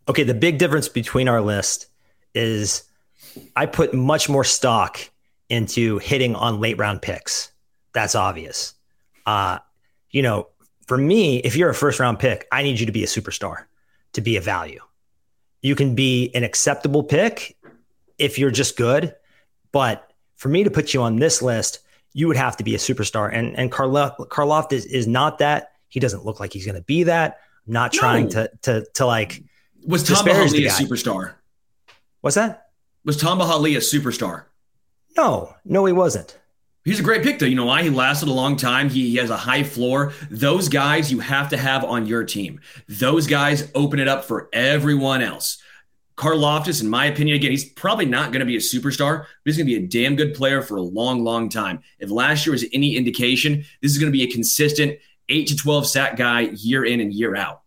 S3: Okay, the big difference between our list is I put much more stock into hitting on late round picks. That's obvious. Uh, you know, for me, if you're a first round pick, I need you to be a superstar to be a value. You can be an acceptable pick if you're just good, but for me to put you on this list, you would have to be a superstar. And and Karloff, Karloff is, is not that. He doesn't look like he's going to be that. I'm not trying no. to to to like
S4: was Tamba Hali a superstar?
S3: What's that?
S4: Was Tamba Hali a superstar?
S3: No, no, he wasn't.
S4: He's a great pick, though. You know why? He lasted a long time. He, he has a high floor. Those guys you have to have on your team. Those guys open it up for everyone else. Karlaftis, in my opinion, again, he's probably not going to be a superstar, but he's going to be a damn good player for a long, long time. If last year was any indication, this is going to be a consistent eight to twelve sack guy year in and year out.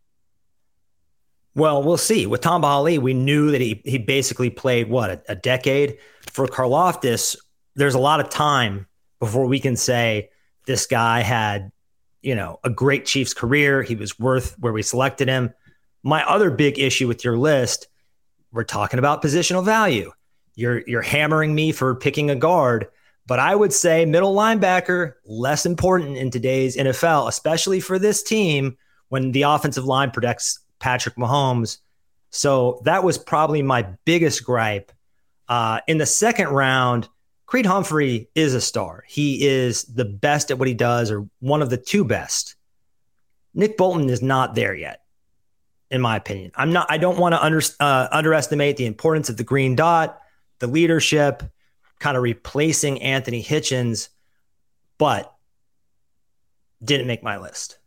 S3: Well, we'll see. With Tamba Hali, we knew that he he basically played, what, a, a decade? For Karlaftis, there's a lot of time before we can say this guy had, you know, a great Chiefs career. He was worth where we selected him. My other big issue with your list, we're talking about positional value. You're you're hammering me for picking a guard, but I would say middle linebacker, less important in today's N F L, especially for this team when the offensive line protects Patrick Mahomes. So that was probably my biggest gripe. Uh, in the second round, Creed Humphrey is a star. He is the best at what he does, or one of the two best. Nick Bolton is not there yet, in my opinion. I'm not. I don't want to under, uh, underestimate the importance of the green dot, the leadership, kind of replacing Anthony Hitchens, but didn't make my list.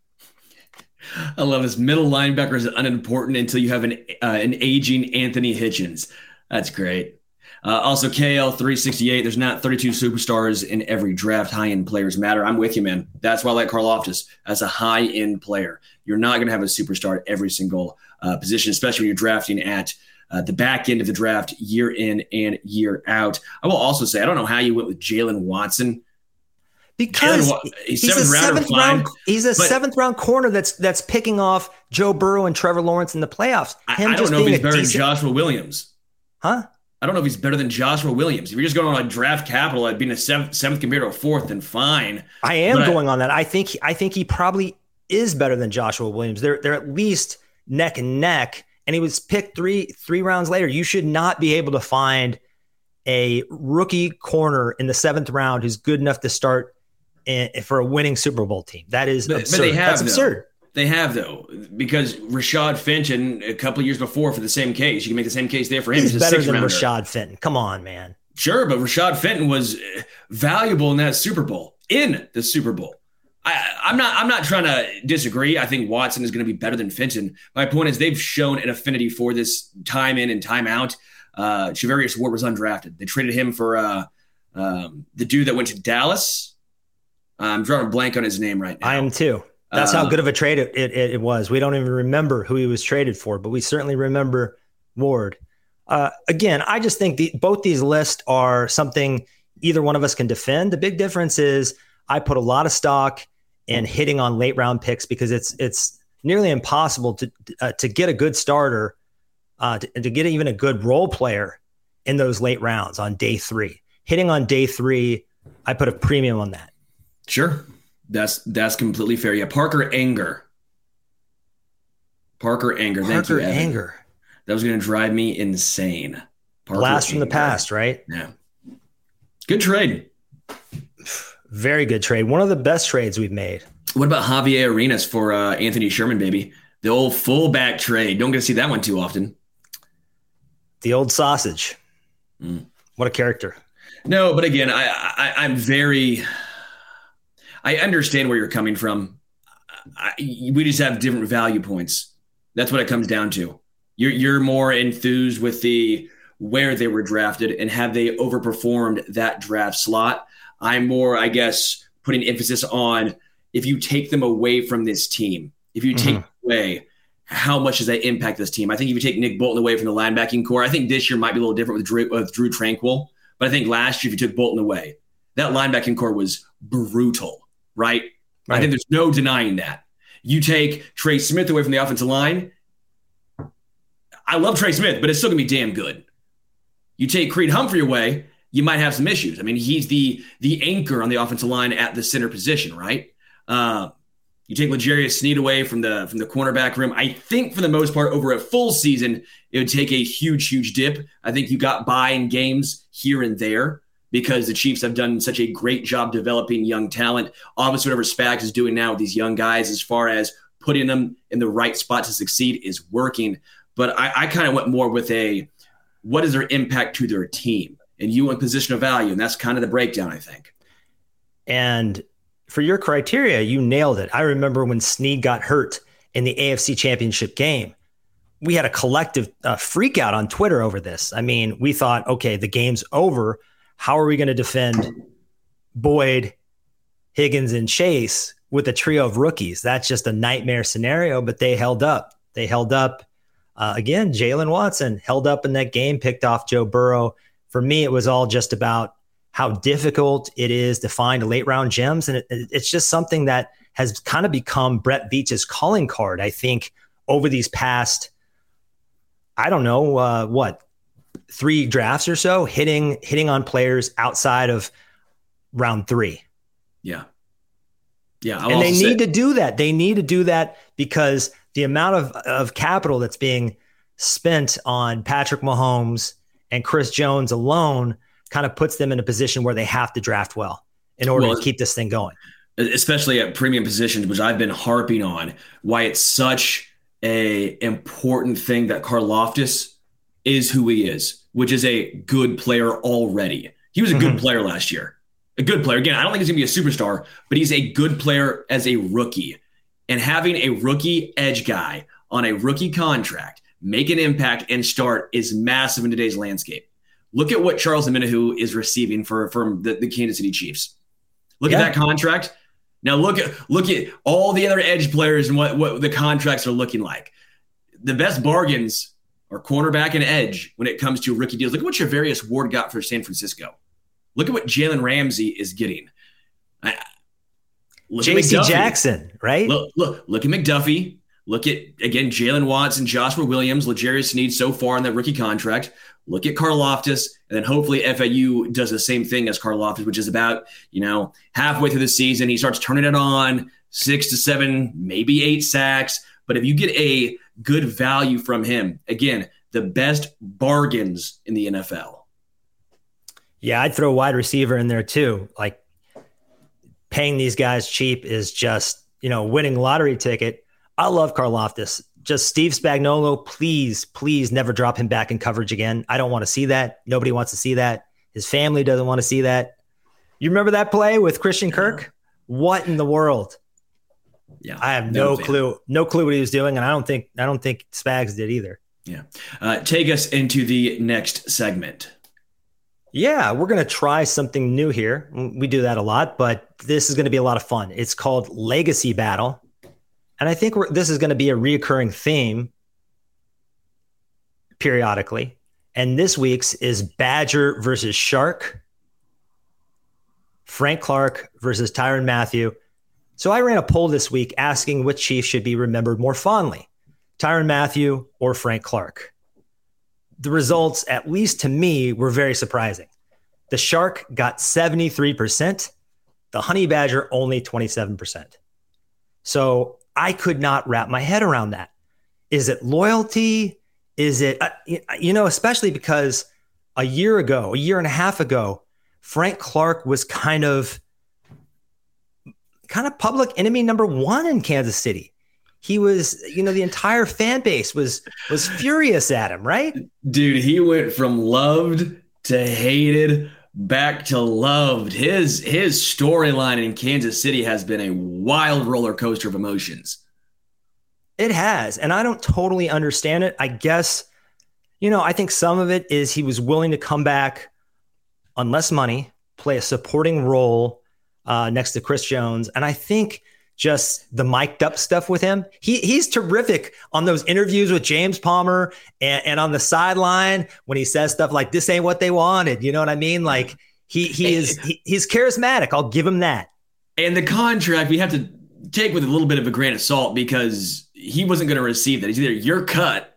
S4: I love this. Middle linebacker is unimportant until you have an uh, an aging Anthony Hitchens. That's great. Uh, also, K L three sixty-eight, there's not thirty-two superstars in every draft. High-end players matter. I'm with you, man. That's why I like Karlaftis as a high-end player. You're not going to have a superstar at every single uh, position, especially when you're drafting at uh, the back end of the draft year in and year out. I will also say, I don't know how you went with Jalen Watson.
S3: Because
S4: Jalen,
S3: he's, he's a seventh round, he's a seventh round corner that's that's picking off Joe Burrow and Trevor Lawrence in the playoffs.
S4: Him I, I don't know if he's better decent... than Joshua Williams.
S3: Huh?
S4: I don't know if he's better than Joshua Williams. If you're just going on like draft capital at being a seventh, seventh compared to a fourth, then fine.
S3: I am
S4: but
S3: going
S4: I,
S3: on that. I think I think he probably is better than Joshua Williams. They're they're at least neck and neck. And he was picked three three rounds later. You should not be able to find a rookie corner in the seventh round who's good enough to start in, for a winning Super Bowl team. That is
S4: but,
S3: absurd.
S4: But they have,
S3: That's
S4: though.
S3: absurd.
S4: They have, though, because Rashad Fenton, a couple of years before for the same case, you can make the same case there for him.
S3: He's,
S4: He's
S3: better than
S4: rounder.
S3: Rashad Fenton. Come on, man.
S4: Sure, but Rashad Fenton was valuable in that Super Bowl, in the Super Bowl. I, I'm not I'm not trying to disagree. I think Watson is going to be better than Fenton. My point is they've shown an affinity for this time in and time out. Uh, Charvarius Ward was undrafted. They traded him for uh, um, the dude that went to Dallas. I'm drawing a blank on his name right now.
S3: I am too. That's uh, how good of a trade it, it, it was. We don't even remember who he was traded for, but we certainly remember Ward. Uh, again, I just think the, both these lists are something either one of us can defend. The big difference is I put a lot of stock in hitting on late round picks because it's it's nearly impossible to uh, to get a good starter, uh, to, to get even a good role player in those late rounds on day three. Hitting on day three, I put a premium on that.
S4: Sure. That's that's completely fair. Yeah, Parker Anger. Parker Anger. Thank
S3: Parker
S4: you, Evan.
S3: Anger.
S4: That was going to drive me insane. Parker
S3: Blast from
S4: Anger.
S3: the past, right?
S4: Yeah. Good trade.
S3: Very good trade. One of the best trades we've made.
S4: What about Javier Arenas for uh, Anthony Sherman, baby? The old fullback trade. Don't get to see that one too often.
S3: The old sausage.
S4: Mm.
S3: What a character.
S4: No, but again, I, I I'm very. I understand where you're coming from. I, we just have different value points. That's what it comes down to. You're you're more enthused with the where they were drafted and have they overperformed that draft slot. I'm more, I guess, putting emphasis on if you take them away from this team. If you take mm-hmm. away, how much does that impact this team? I think if you take Nick Bolton away from the linebacking core, I think this year might be a little different with Drew, with Drew Tranquill. But I think last year, if you took Bolton away, that linebacking core was brutal. Right? right? I think there's no denying that. You take Trey Smith away from the offensive line, I love Trey Smith, but it's still going to be damn good. You take Creed Humphrey away, you might have some issues. I mean, he's the the anchor on the offensive line at the center position, right? Uh, you take L'Jarius Sneed away from the from the cornerback room. I think for the most part, over a full season, it would take a huge, huge dip. I think you got by in games here and there because the Chiefs have done such a great job developing young talent. Obviously, whatever Spags is doing now with these young guys as far as putting them in the right spot to succeed is working. But I, I kind of went more with a, what is their impact to their team? And you in position of value, and that's kind of the breakdown, I think.
S3: And for your criteria, you nailed it. I remember when Sneed got hurt in the A F C Championship game. We had a collective uh, freak out on Twitter over this. I mean, we thought, okay, the game's over. How are we going to defend Boyd, Higgins, and Chase with a trio of rookies? That's just a nightmare scenario, but they held up. They held up. Uh, again, Jalen Watson held up in that game, picked off Joe Burrow. For me, it was all just about how difficult it is to find late round gems. And it, it's just something that has kind of become Brett Veach's calling card, I think, over these past, I don't know, uh, what, three drafts or so, hitting hitting on players outside of round three.
S4: Yeah. Yeah. I'll
S3: and they
S4: say-
S3: need to do that. They need to do that because the amount of, of capital that's being spent on Patrick Mahomes and Chris Jones alone kind of puts them in a position where they have to draft well in order well, to keep this thing going.
S4: Especially at premium positions, which I've been harping on, why it's such a important thing that Karlaftis is who he is, which is a good player already. He was a good mm-hmm. player last year. A good player. Again, I don't think he's going to be a superstar, but he's a good player as a rookie. And having a rookie edge guy on a rookie contract make an impact and start is massive in today's landscape. Look at what Charles Omenihu is receiving for from the, the Kansas City Chiefs. Look yeah. at that contract. Now look at look at all the other edge players and what, what the contracts are looking like. The best bargains are cornerback and edge when it comes to rookie deals. Look at what Javarius Ward got for San Francisco. Look at what Jalen Ramsey is getting.
S3: J C Jackson, right?
S4: Look, look, look at McDuffie. Look at, again, Jalen Watson, Joshua Williams, L'Jarius Sneed so far in that rookie contract. Look at Karlaftis, and then hopefully F A U does the same thing as Karlaftis, which is about, you know, halfway through the season, he starts turning it on, six to seven, maybe eight sacks. But if you get a good value from him, again, the best bargains in the N F L.
S3: Yeah, I'd throw wide receiver in there too. Like paying these guys cheap is just, you know, winning lottery ticket. I love Karlaftis. Just Steve Spagnuolo, please, please never drop him back in coverage again. I don't want to see that. Nobody wants to see that. His family doesn't want to see that. You remember that play with Christian Kirk? Yeah. What in the world?
S4: Yeah,
S3: I have no, no clue, no clue what he was doing, and I don't think I don't think Spags did either.
S4: Yeah, uh, take us into the next segment.
S3: Yeah, we're going to try something new here. We do that a lot, but this is going to be a lot of fun. It's called Legacy Battle. And I think we're, this is going to be a reoccurring theme periodically. And this week's is Badger versus Shark, Frank Clark versus Tyrann Mathieu. So I ran a poll this week asking which Chief should be remembered more fondly, Tyrann Mathieu or Frank Clark. The results, at least to me, were very surprising. The Shark got seventy-three percent, the Honey Badger only twenty-seven percent. So I could not wrap my head around that. Is it loyalty? Is it, uh, you know, especially because a year ago, a year and a half ago, Frank Clark was kind of, kind of public enemy number one in Kansas City. He was, you know, the entire fan base was was furious at him, right?
S4: Dude, he went from loved to hated back to loved. His his storyline in Kansas City has been a wild roller coaster of emotions.
S3: It has, and I don't totally understand it. I guess, you know, I think some of it is he was willing to come back on less money, play a supporting role uh, next to Chris Jones, and I think just the mic'd up stuff with him. He he's terrific on those interviews with James Palmer and, and on the sideline when he says stuff like, this ain't what they wanted. You know what I mean? Like he, he is, he, he's charismatic. I'll give him that.
S4: And the contract we have to take with a little bit of a grain of salt because he wasn't going to receive that. It's either you're cut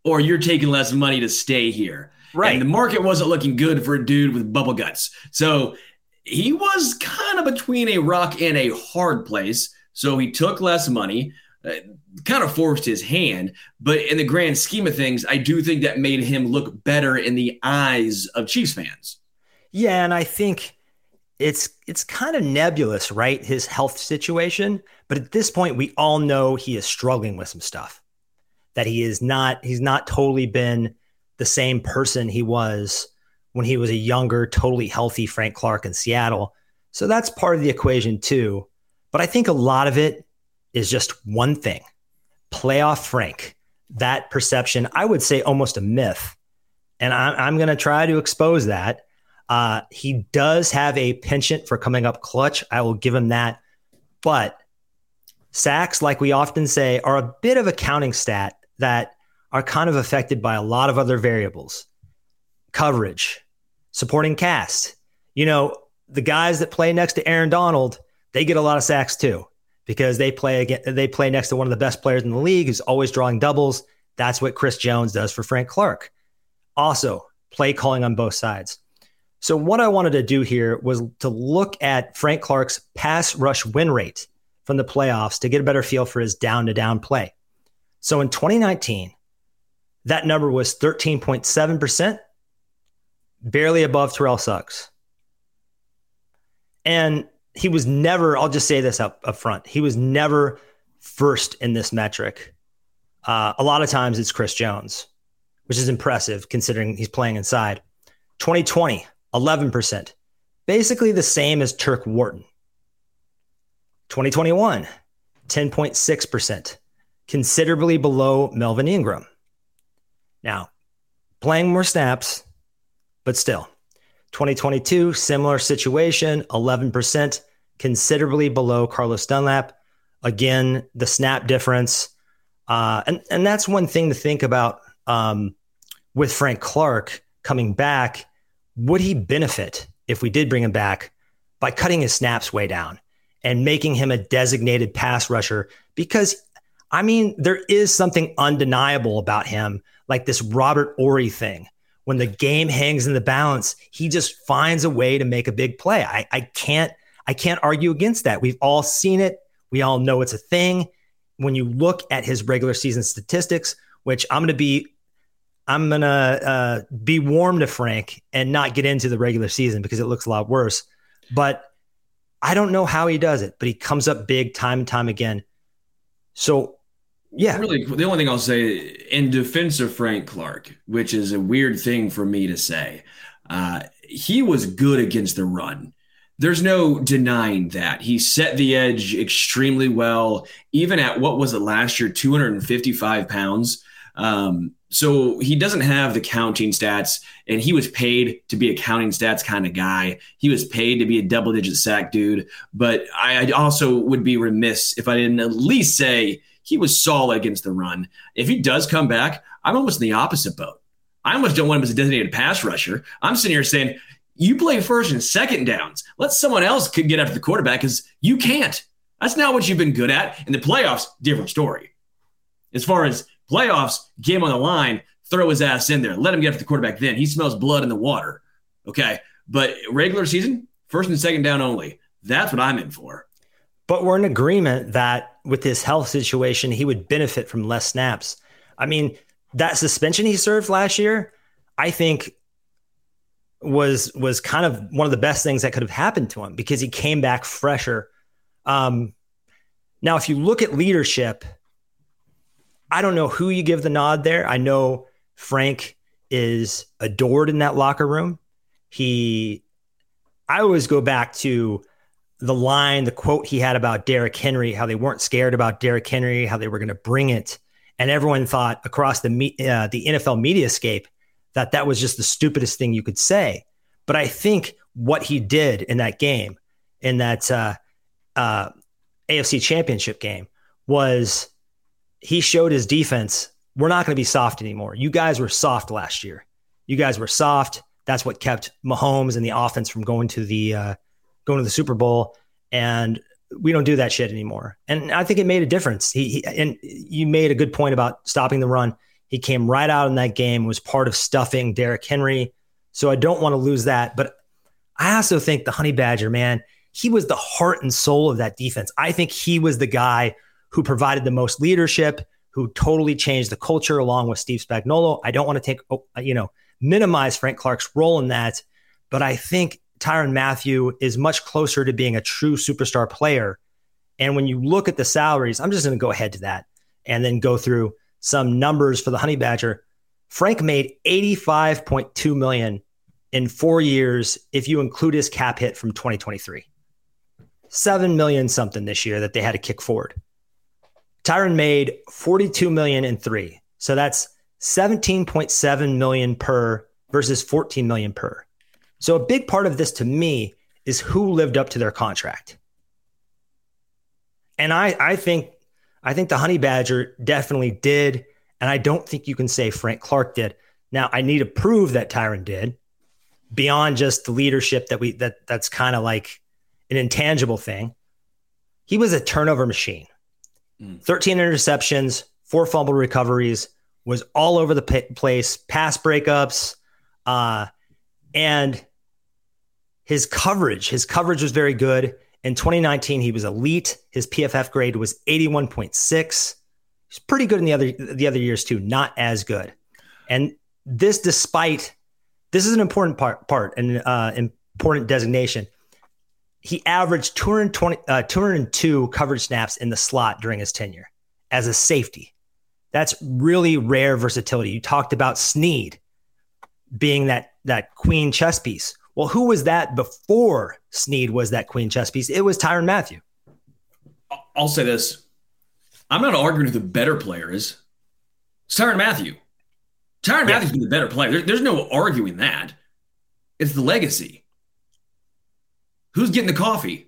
S4: or you're taking less money to stay here.
S3: Right.
S4: And the market wasn't looking good for a dude with bubble guts. So he was kind of between a rock and a hard place. So he took less money, uh, kind of forced his hand. But in the grand scheme of things, I do think that made him look better in the eyes of Chiefs fans.
S3: Yeah, and I think it's it's kind of nebulous, right? His health situation. But at this point, we all know he is struggling with some stuff. That he is not, he's not totally been the same person he was when he was a younger, totally healthy Frank Clark in Seattle. So that's part of the equation too. But I think a lot of it is just one thing, playoff Frank. That perception, I would say almost a myth. And I'm, I'm going to try to expose that. Uh, he does have a penchant for coming up clutch. I will give him that. But sacks, like we often say, are a bit of a counting stat that are kind of affected by a lot of other variables. Coverage, supporting cast. You know, the guys that play next to Aaron Donald, they get a lot of sacks too, because they play again, they play next to one of the best players in the league who's always drawing doubles. That's what Chris Jones does for Frank Clark. Also, play calling on both sides. So what I wanted to do here was to look at Frank Clark's pass rush win rate from the playoffs to get a better feel for his down-to-down play. So in twenty nineteen, that number was thirteen point seven percent, barely above Terrell Suggs. And he was never, I'll just say this up, up front, he was never first in this metric. Uh, a lot of times it's Chris Jones, which is impressive considering he's playing inside. twenty twenty, eleven percent, basically the same as Turk Wharton. twenty twenty-one, ten point six percent, considerably below Melvin Ingram. Now, playing more snaps, but still. twenty twenty-two, similar situation, eleven percent, considerably below Carlos Dunlap. Again, the snap difference. Uh, and, and that's one thing to think about um, with Frank Clark coming back. Would he benefit if we did bring him back by cutting his snaps way down and making him a designated pass rusher? Because, I mean, there is something undeniable about him, like this Robert Ory thing. When the game hangs in the balance, he just finds a way to make a big play. I, I can't I can't argue against that. We've all seen it. We all know it's a thing. When you look at his regular season statistics, which I'm going to be I'm going to uh, be warm to Frank and not get into the regular season because it looks a lot worse. But I don't know how he does it, but he comes up big time and time again. So, yeah.
S4: Really, the only thing I'll say in defense of Frank Clark, which is a weird thing for me to say, uh, he was good against the run. There's no denying that. He set the edge extremely well, even at, what was it last year, two hundred fifty-five pounds. Um, so he doesn't have the counting stats, and he was paid to be a counting stats kind of guy. He was paid to be a double-digit sack dude. But I also would be remiss if I didn't at least say he was solid against the run. If he does come back, I'm almost in the opposite boat. I almost don't want him as a designated pass rusher. I'm sitting here saying, you play first and second downs. Let someone else could get after the quarterback because you can't. That's not what you've been good at. In the playoffs, different story. As far as playoffs, game on the line, throw his ass in there. Let him get after the quarterback then. He smells blood in the water. Okay. But regular season, first and second down only. That's what I'm in for.
S3: But we're in agreement that with his health situation, he would benefit from less snaps. I mean, that suspension he served last year, I think was was kind of one of the best things that could have happened to him because he came back fresher. Um, now, if you look at leadership, I don't know who you give the nod there. I know Frank is adored in that locker room. He, I always go back to the line, the quote he had about Derrick Henry, how they weren't scared about Derrick Henry, how they were going to bring it. And everyone thought across the uh, the N F L mediascape that that was just the stupidest thing you could say. But I think what he did in that game, in that uh, uh, A F C Championship game, was he showed his defense, we're not going to be soft anymore. You guys were soft last year. You guys were soft. That's what kept Mahomes and the offense from going to the uh, going to the Super Bowl. And we don't do that shit anymore. And I think it made a difference. He, he and you made a good point about stopping the run. He He came right out in that game, was part of stuffing Derrick Henry. So I don't want to lose that. But I also think the Honey Badger, man, he was the heart and soul of that defense. I think he was the guy who provided the most leadership, who totally changed the culture along with Steve Spagnuolo. I don't want to take, you know, minimize Frank Clark's role in that, but I think Tyrann Mathieu is much closer to being a true superstar player. And when you look at the salaries, I'm just going to go ahead to that and then go through some numbers for the Honey Badger. Frank made eighty-five point two million dollars in four years if you include his cap hit from twenty twenty-three. seven million something this year that they had to kick forward. Tyrann made forty-two million dollars in three. So that's seventeen point seven million dollars per versus fourteen million dollars per. So a big part of this to me is who lived up to their contract. And I, I think I think the Honey Badger definitely did. And I don't think you can say Frank Clark did. Now, I need to prove that Tyrann did beyond just the leadership that we that that's kind of like an intangible thing. He was a turnover machine. Mm. thirteen interceptions, four fumble recoveries, was all over the p- place, pass breakups, uh, and his coverage. His coverage was very good. In twenty nineteen, he was elite. His P F F grade was eighty-one point six. He's pretty good in the other the other years too, not as good. And this, despite this, is an important part, part an uh, important designation. He averaged two hundred twenty, uh, two hundred two coverage snaps in the slot during his tenure as a safety. That's really rare versatility. You talked about Snead being that that queen chess piece. Well, who was that before Snead was that queen chess piece? It was Tyrann Mathieu.
S4: I'll say this. I'm not arguing who the better player is. It's Tyrann Mathieu. Tyrann
S3: Yeah.
S4: Mathieu's been the better player. There, there's no arguing that. It's the legacy. Who's getting the coffee?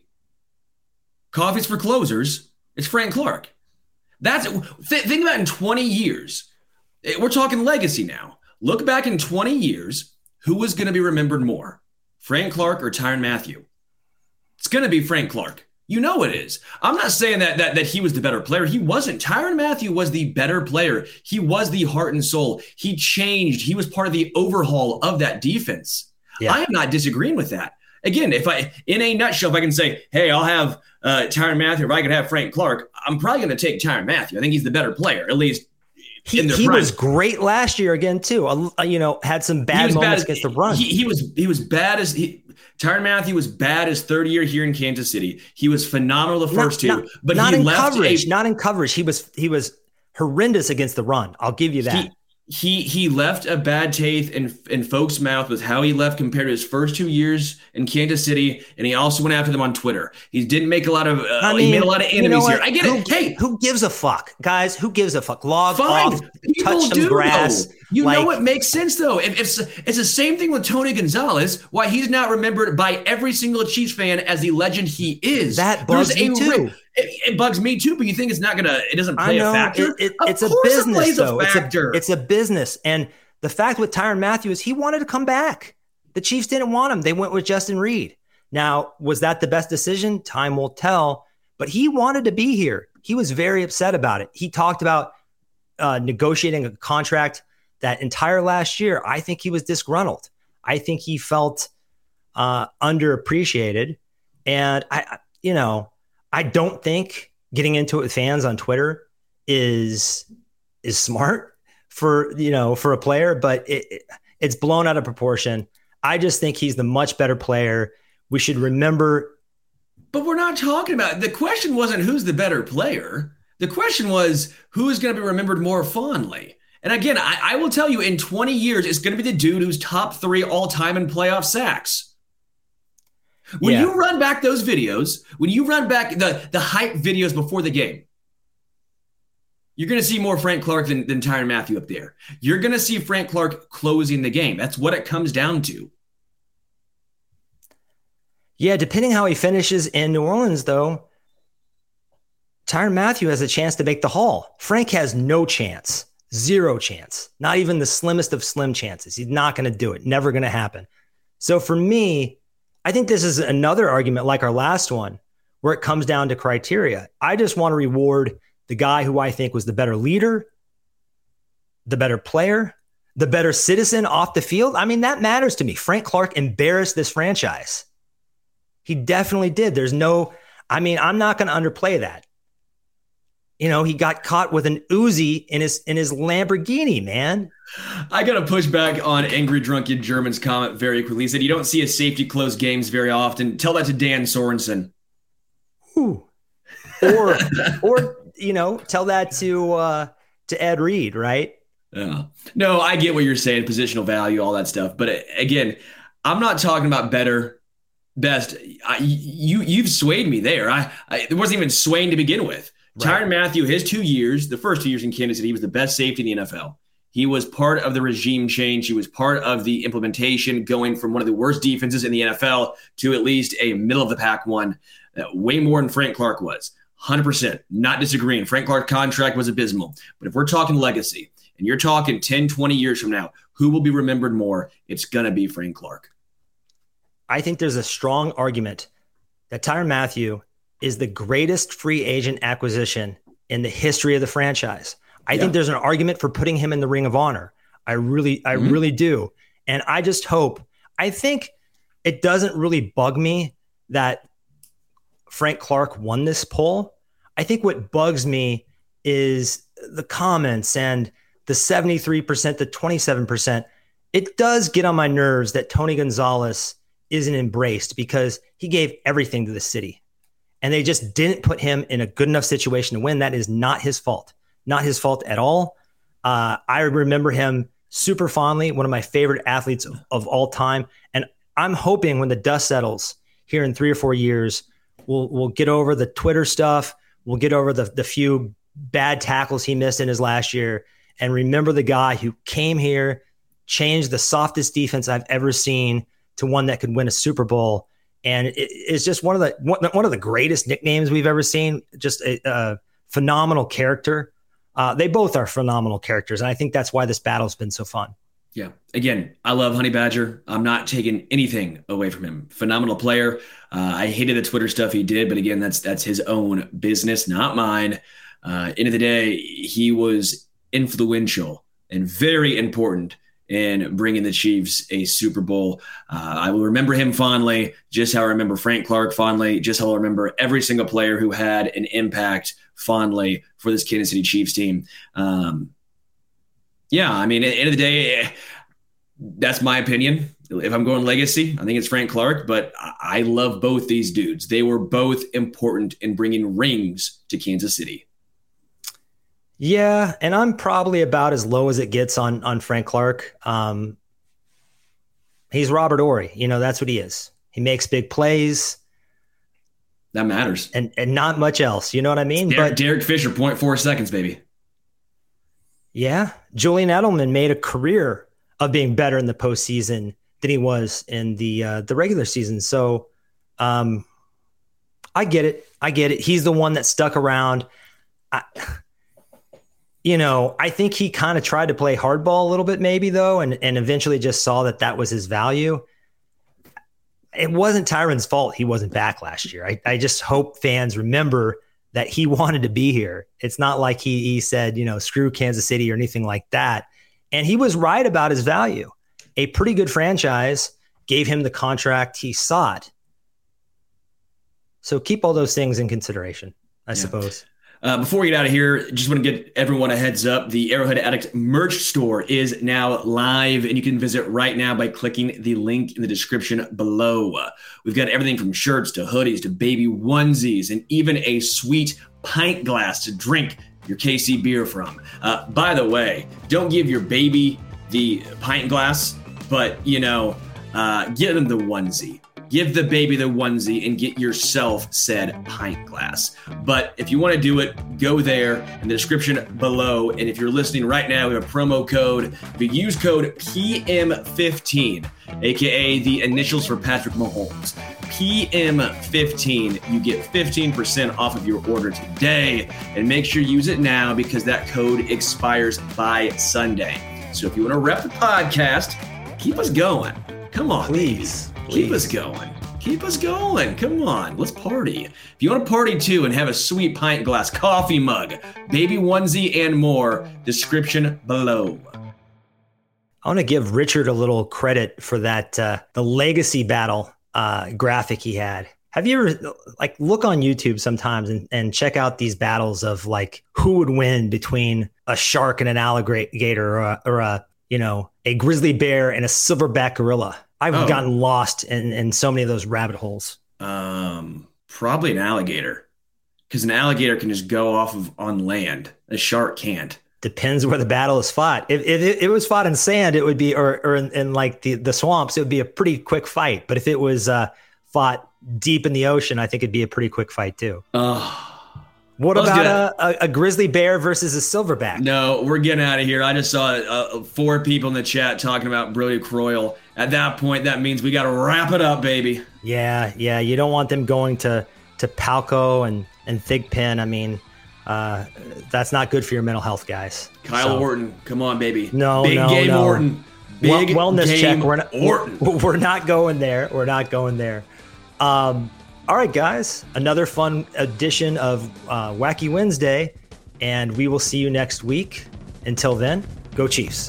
S4: Coffee's for closers. It's Frank Clark. That's th- think about it in twenty years. We're talking legacy now. Look back in twenty years. Who was going to be remembered more? Frank Clark or Tyrann Mathieu? It's going to be Frank Clark. You know it is. I'm not saying that, that that he was the better player. He wasn't. Tyrann Mathieu was the better player. He was the heart and soul. He changed. He was part of the overhaul of that defense. Yeah. I am not disagreeing with that. Again, if I, in a nutshell, if I can say, hey, I'll have uh, Tyrann Mathieu, if I could have Frank Clark, I'm probably going to take Tyrann Mathieu. I think he's the better player, at least.
S3: He, he was great last year again too. Uh, you know, had some bad moments
S4: bad as,
S3: against the run.
S4: He, he was he was bad as he, Tyrann Mathieu was bad his third year here in Kansas City. He was phenomenal the first
S3: not,
S4: two,
S3: not,
S4: but
S3: not
S4: he
S3: in
S4: left
S3: coverage.
S4: A,
S3: not in coverage. He was he was horrendous against the run. I'll give you that.
S4: He, He he left a bad taste in in folks' mouth with how he left compared to his first two years in Kansas City, and he also went after them on Twitter. He didn't make a lot of uh, I mean, he made a lot of enemies you know here. I get
S3: who,
S4: it. Hey,
S3: who gives a fuck, guys? Who gives a fuck? Log
S4: fine.
S3: off,
S4: People
S3: touch
S4: do,
S3: some grass.
S4: Though. You
S3: like,
S4: know what makes sense though. If it's it's the same thing with Tony Gonzalez. Why he's not remembered by every single Chiefs fan as the legend he is.
S3: That bugs
S4: There's
S3: me
S4: a,
S3: too.
S4: It, it bugs me too. But you think it's not gonna? It doesn't play
S3: I know,
S4: a factor.
S3: It, it,
S4: of
S3: it's a
S4: course
S3: business,
S4: it plays
S3: though.
S4: A factor.
S3: It's a, it's a business, and the fact with Tyrann Mathieu is he wanted to come back. The Chiefs didn't want him. They went with Justin Reed. Now, was that the best decision? Time will tell. But he wanted to be here. He was very upset about it. He talked about uh, negotiating a contract that entire last year. I think he was disgruntled. I think he felt uh, underappreciated. And, I, you know, I don't think getting into it with fans on Twitter is is smart for, you know, for a player, but it, it, it's blown out of proportion. I just think he's the much better player. We should remember.
S4: But we're not talking about, the question wasn't who's the better player. The question was who's going to be remembered more fondly. And again, I, I will tell you in twenty years, it's going to be the dude who's top three all time in playoff sacks. When yeah. you run back those videos, when you run back the, the hype videos before the game, you're going to see more Frank Clark than, than Tyrann Mathieu up there. You're going to see Frank Clark closing the game. That's what it comes down to.
S3: Yeah, depending how he finishes in New Orleans, though, Tyrann Mathieu has a chance to make the haul. Frank has no chance, zero chance, not even the slimmest of slim chances. He's not going to do it, never going to happen. So for me, I think this is another argument like our last one, where it comes down to criteria. I just want to reward the guy who I think was the better leader the better player, the better citizen off the field. I mean, that matters to me. Frank Clark embarrassed this franchise. He definitely did. There's no, I mean, I'm not going to underplay that. You know, he got caught with an Uzi in his in his Lamborghini, man.
S4: I got to push back on Angry Drunken German's comment very quickly. He said, you don't see a safety close games very often. Tell that to Dan Sorensen.
S3: Ooh. Or, or you know, tell that to uh, to Ed Reed, right?
S4: Yeah. No, I get what you're saying, positional value, all that stuff. But again, I'm not talking about better, best. I, you, you've swayed me there. I, I it wasn't even swaying to begin with. Right. Tyrann Mathieu, his two years, the first two years in Kansas City, he was the best safety in the N F L. He was part of the regime change. He was part of the implementation, going from one of the worst defenses in the N F L to at least a middle-of-the-pack one, uh, way more than Frank Clark was. one hundred percent. Not disagreeing. Frank Clark's contract was abysmal. But if we're talking legacy, and you're talking ten, twenty years from now, who will be remembered more? It's going to be Frank Clark.
S3: I think there's a strong argument that Tyrann Mathieu is the greatest free agent acquisition in the history of the franchise. I yeah. think there's an argument for putting him in the Ring of Honor. I really, I mm-hmm. really do. And I just hope, I think it doesn't really bug me that Frank Clark won this poll. I think what bugs me is the comments and the seventy-three percent to twenty-seven percent. It does get on my nerves that Tony Gonzalez isn't embraced because he gave everything to the city. And they just didn't put him in a good enough situation to win. That is not his fault. Not his fault at all. Uh, I remember him super fondly, one of my favorite athletes of, of all time. And I'm hoping when the dust settles here in three or four years, we'll we'll get over the Twitter stuff. We'll get over the, the few bad tackles he missed in his last year and remember the guy who came here, changed the softest defense I've ever seen to one that could win a Super Bowl. And it, it's just one of the one, one of the greatest nicknames we've ever seen. Just a, a phenomenal character. Uh, they both are phenomenal characters, and I think that's why this battle's been so fun.
S4: Yeah. Again, I love Honey Badger. I'm not taking anything away from him. Phenomenal player. Uh, I hated the Twitter stuff he did, but again, that's that's his own business, not mine. Uh, end of the day, he was influential and very important in bringing the Chiefs a Super Bowl. Uh, I will remember him fondly, just how I remember Frank Clark fondly, just how I remember every single player who had an impact fondly for this Kansas City Chiefs team. Um, yeah, I mean, at the end of the day, that's my opinion. If I'm going legacy, I think it's Frank Clark, but I love both these dudes. They were both important in bringing rings to Kansas City.
S3: Yeah, and I'm probably about as low as it gets on on Frank Clark. Um, he's Robert Horry. You know, that's what he is. He makes big plays.
S4: That matters.
S3: And and not much else. You know what I mean?
S4: Derek,
S3: but
S4: Derek Fisher, zero point four seconds, baby.
S3: Yeah. Julian Edelman made a career of being better in the postseason than he was in the uh, the regular season. So um, I get it. I get it. He's the one that stuck around. I, You know, I think he kind of tried to play hardball a little bit maybe, though, and, and eventually just saw that that was his value. It wasn't Tyrann's fault he wasn't back last year. I, I just hope fans remember that he wanted to be here. It's not like he, he said, you know, screw Kansas City or anything like that. And he was right about his value. A pretty good franchise gave him the contract he sought. So keep all those things in consideration, I yeah. suppose.
S4: Uh, before we get out of here, just want to get everyone a heads up. The Arrowhead Addict merch store is now live, and you can visit right now by clicking the link in the description below. We've got everything from shirts to hoodies to baby onesies and even a sweet pint glass to drink your K C beer from. Uh, by the way, don't give your baby the pint glass, but, you know, uh, give them the onesie. Give the baby the onesie and get yourself said pint glass. But if you want to do it, go there in the description below. And if you're listening right now, we have a promo code. If you use code P M fifteen, aka the initials for Patrick Mahomes, P M fifteen, you get fifteen percent off of your order today. And make sure you use it now because that code expires by Sunday. So if you want to rep the podcast, keep us going. Come on,
S3: please.
S4: Please. Keep us going. Keep us going. Come on, let's party. If you want to party too and have a sweet pint glass, coffee mug, baby onesie, and more, description below.
S3: I want to give Richard a little credit for that, uh, the legacy battle uh, graphic he had. Have you ever, like, look on YouTube sometimes and, and check out these battles of, like, who would win between a shark and an alligator or a, or a you know, a grizzly bear and a silverback gorilla? I've oh. gotten lost in, in so many of those rabbit holes.
S4: Um, probably an alligator, because an alligator can just go off of on land. A shark can't.
S3: Depends where the battle is fought. If, if it, it was fought in sand, it would be, or, or in, in like the, the swamps, it would be a pretty quick fight. But if it was uh, fought deep in the ocean, I think it'd be a pretty quick fight too.
S4: Oh.
S3: What Let's about a, a, a grizzly bear versus a silverback?
S4: No, we're getting out of here. I just saw uh, four people in the chat talking about Brilliant Croyle. At that point, that means we got to wrap it up, baby.
S3: Yeah, yeah. You don't want them going to, to Palco and, and Thigpen. I mean, uh, that's not good for your mental health, guys.
S4: Kyle
S3: so.
S4: Orton, come on, baby.
S3: No,
S4: Big
S3: no,
S4: game
S3: no.
S4: Orton. Big
S3: well, wellness
S4: game
S3: check. We're not,
S4: Orton.
S3: We're, we're not going there. We're not going there. Um, all right, guys. Another fun edition of uh, Wacky Wednesday, and we will see you next week. Until then, go Chiefs.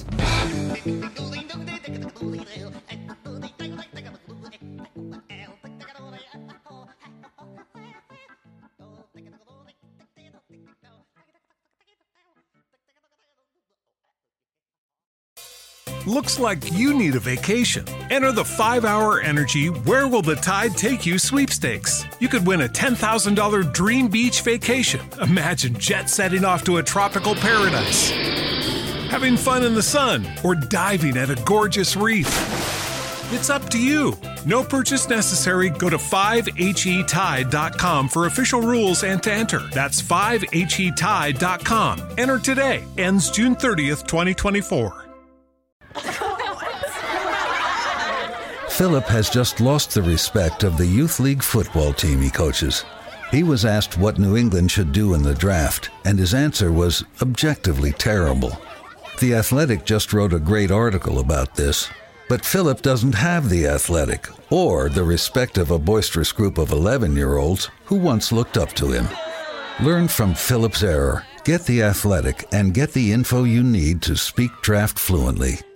S6: Looks like you need a vacation. Enter the five hour Energy Where Will the Tide Take You sweepstakes. You could win a ten thousand dollars dream beach vacation. Imagine jet setting off to a tropical paradise, having fun in the sun, or diving at a gorgeous reef. It's up to you. No purchase necessary. Go to five H E tide dot com for official rules and to enter. That's five H E tide dot com. Enter today. Ends June thirtieth, twenty twenty-four.
S2: Philip has just lost the respect of the youth league football team he coaches. He was asked what New England should do in the draft, and his answer was objectively terrible. The Athletic just wrote a great article about this, but Philip doesn't have the Athletic or the respect of a boisterous group of eleven-year-olds who once looked up to him. Learn from Philip's error. Get the Athletic and get the info you need to speak draft fluently.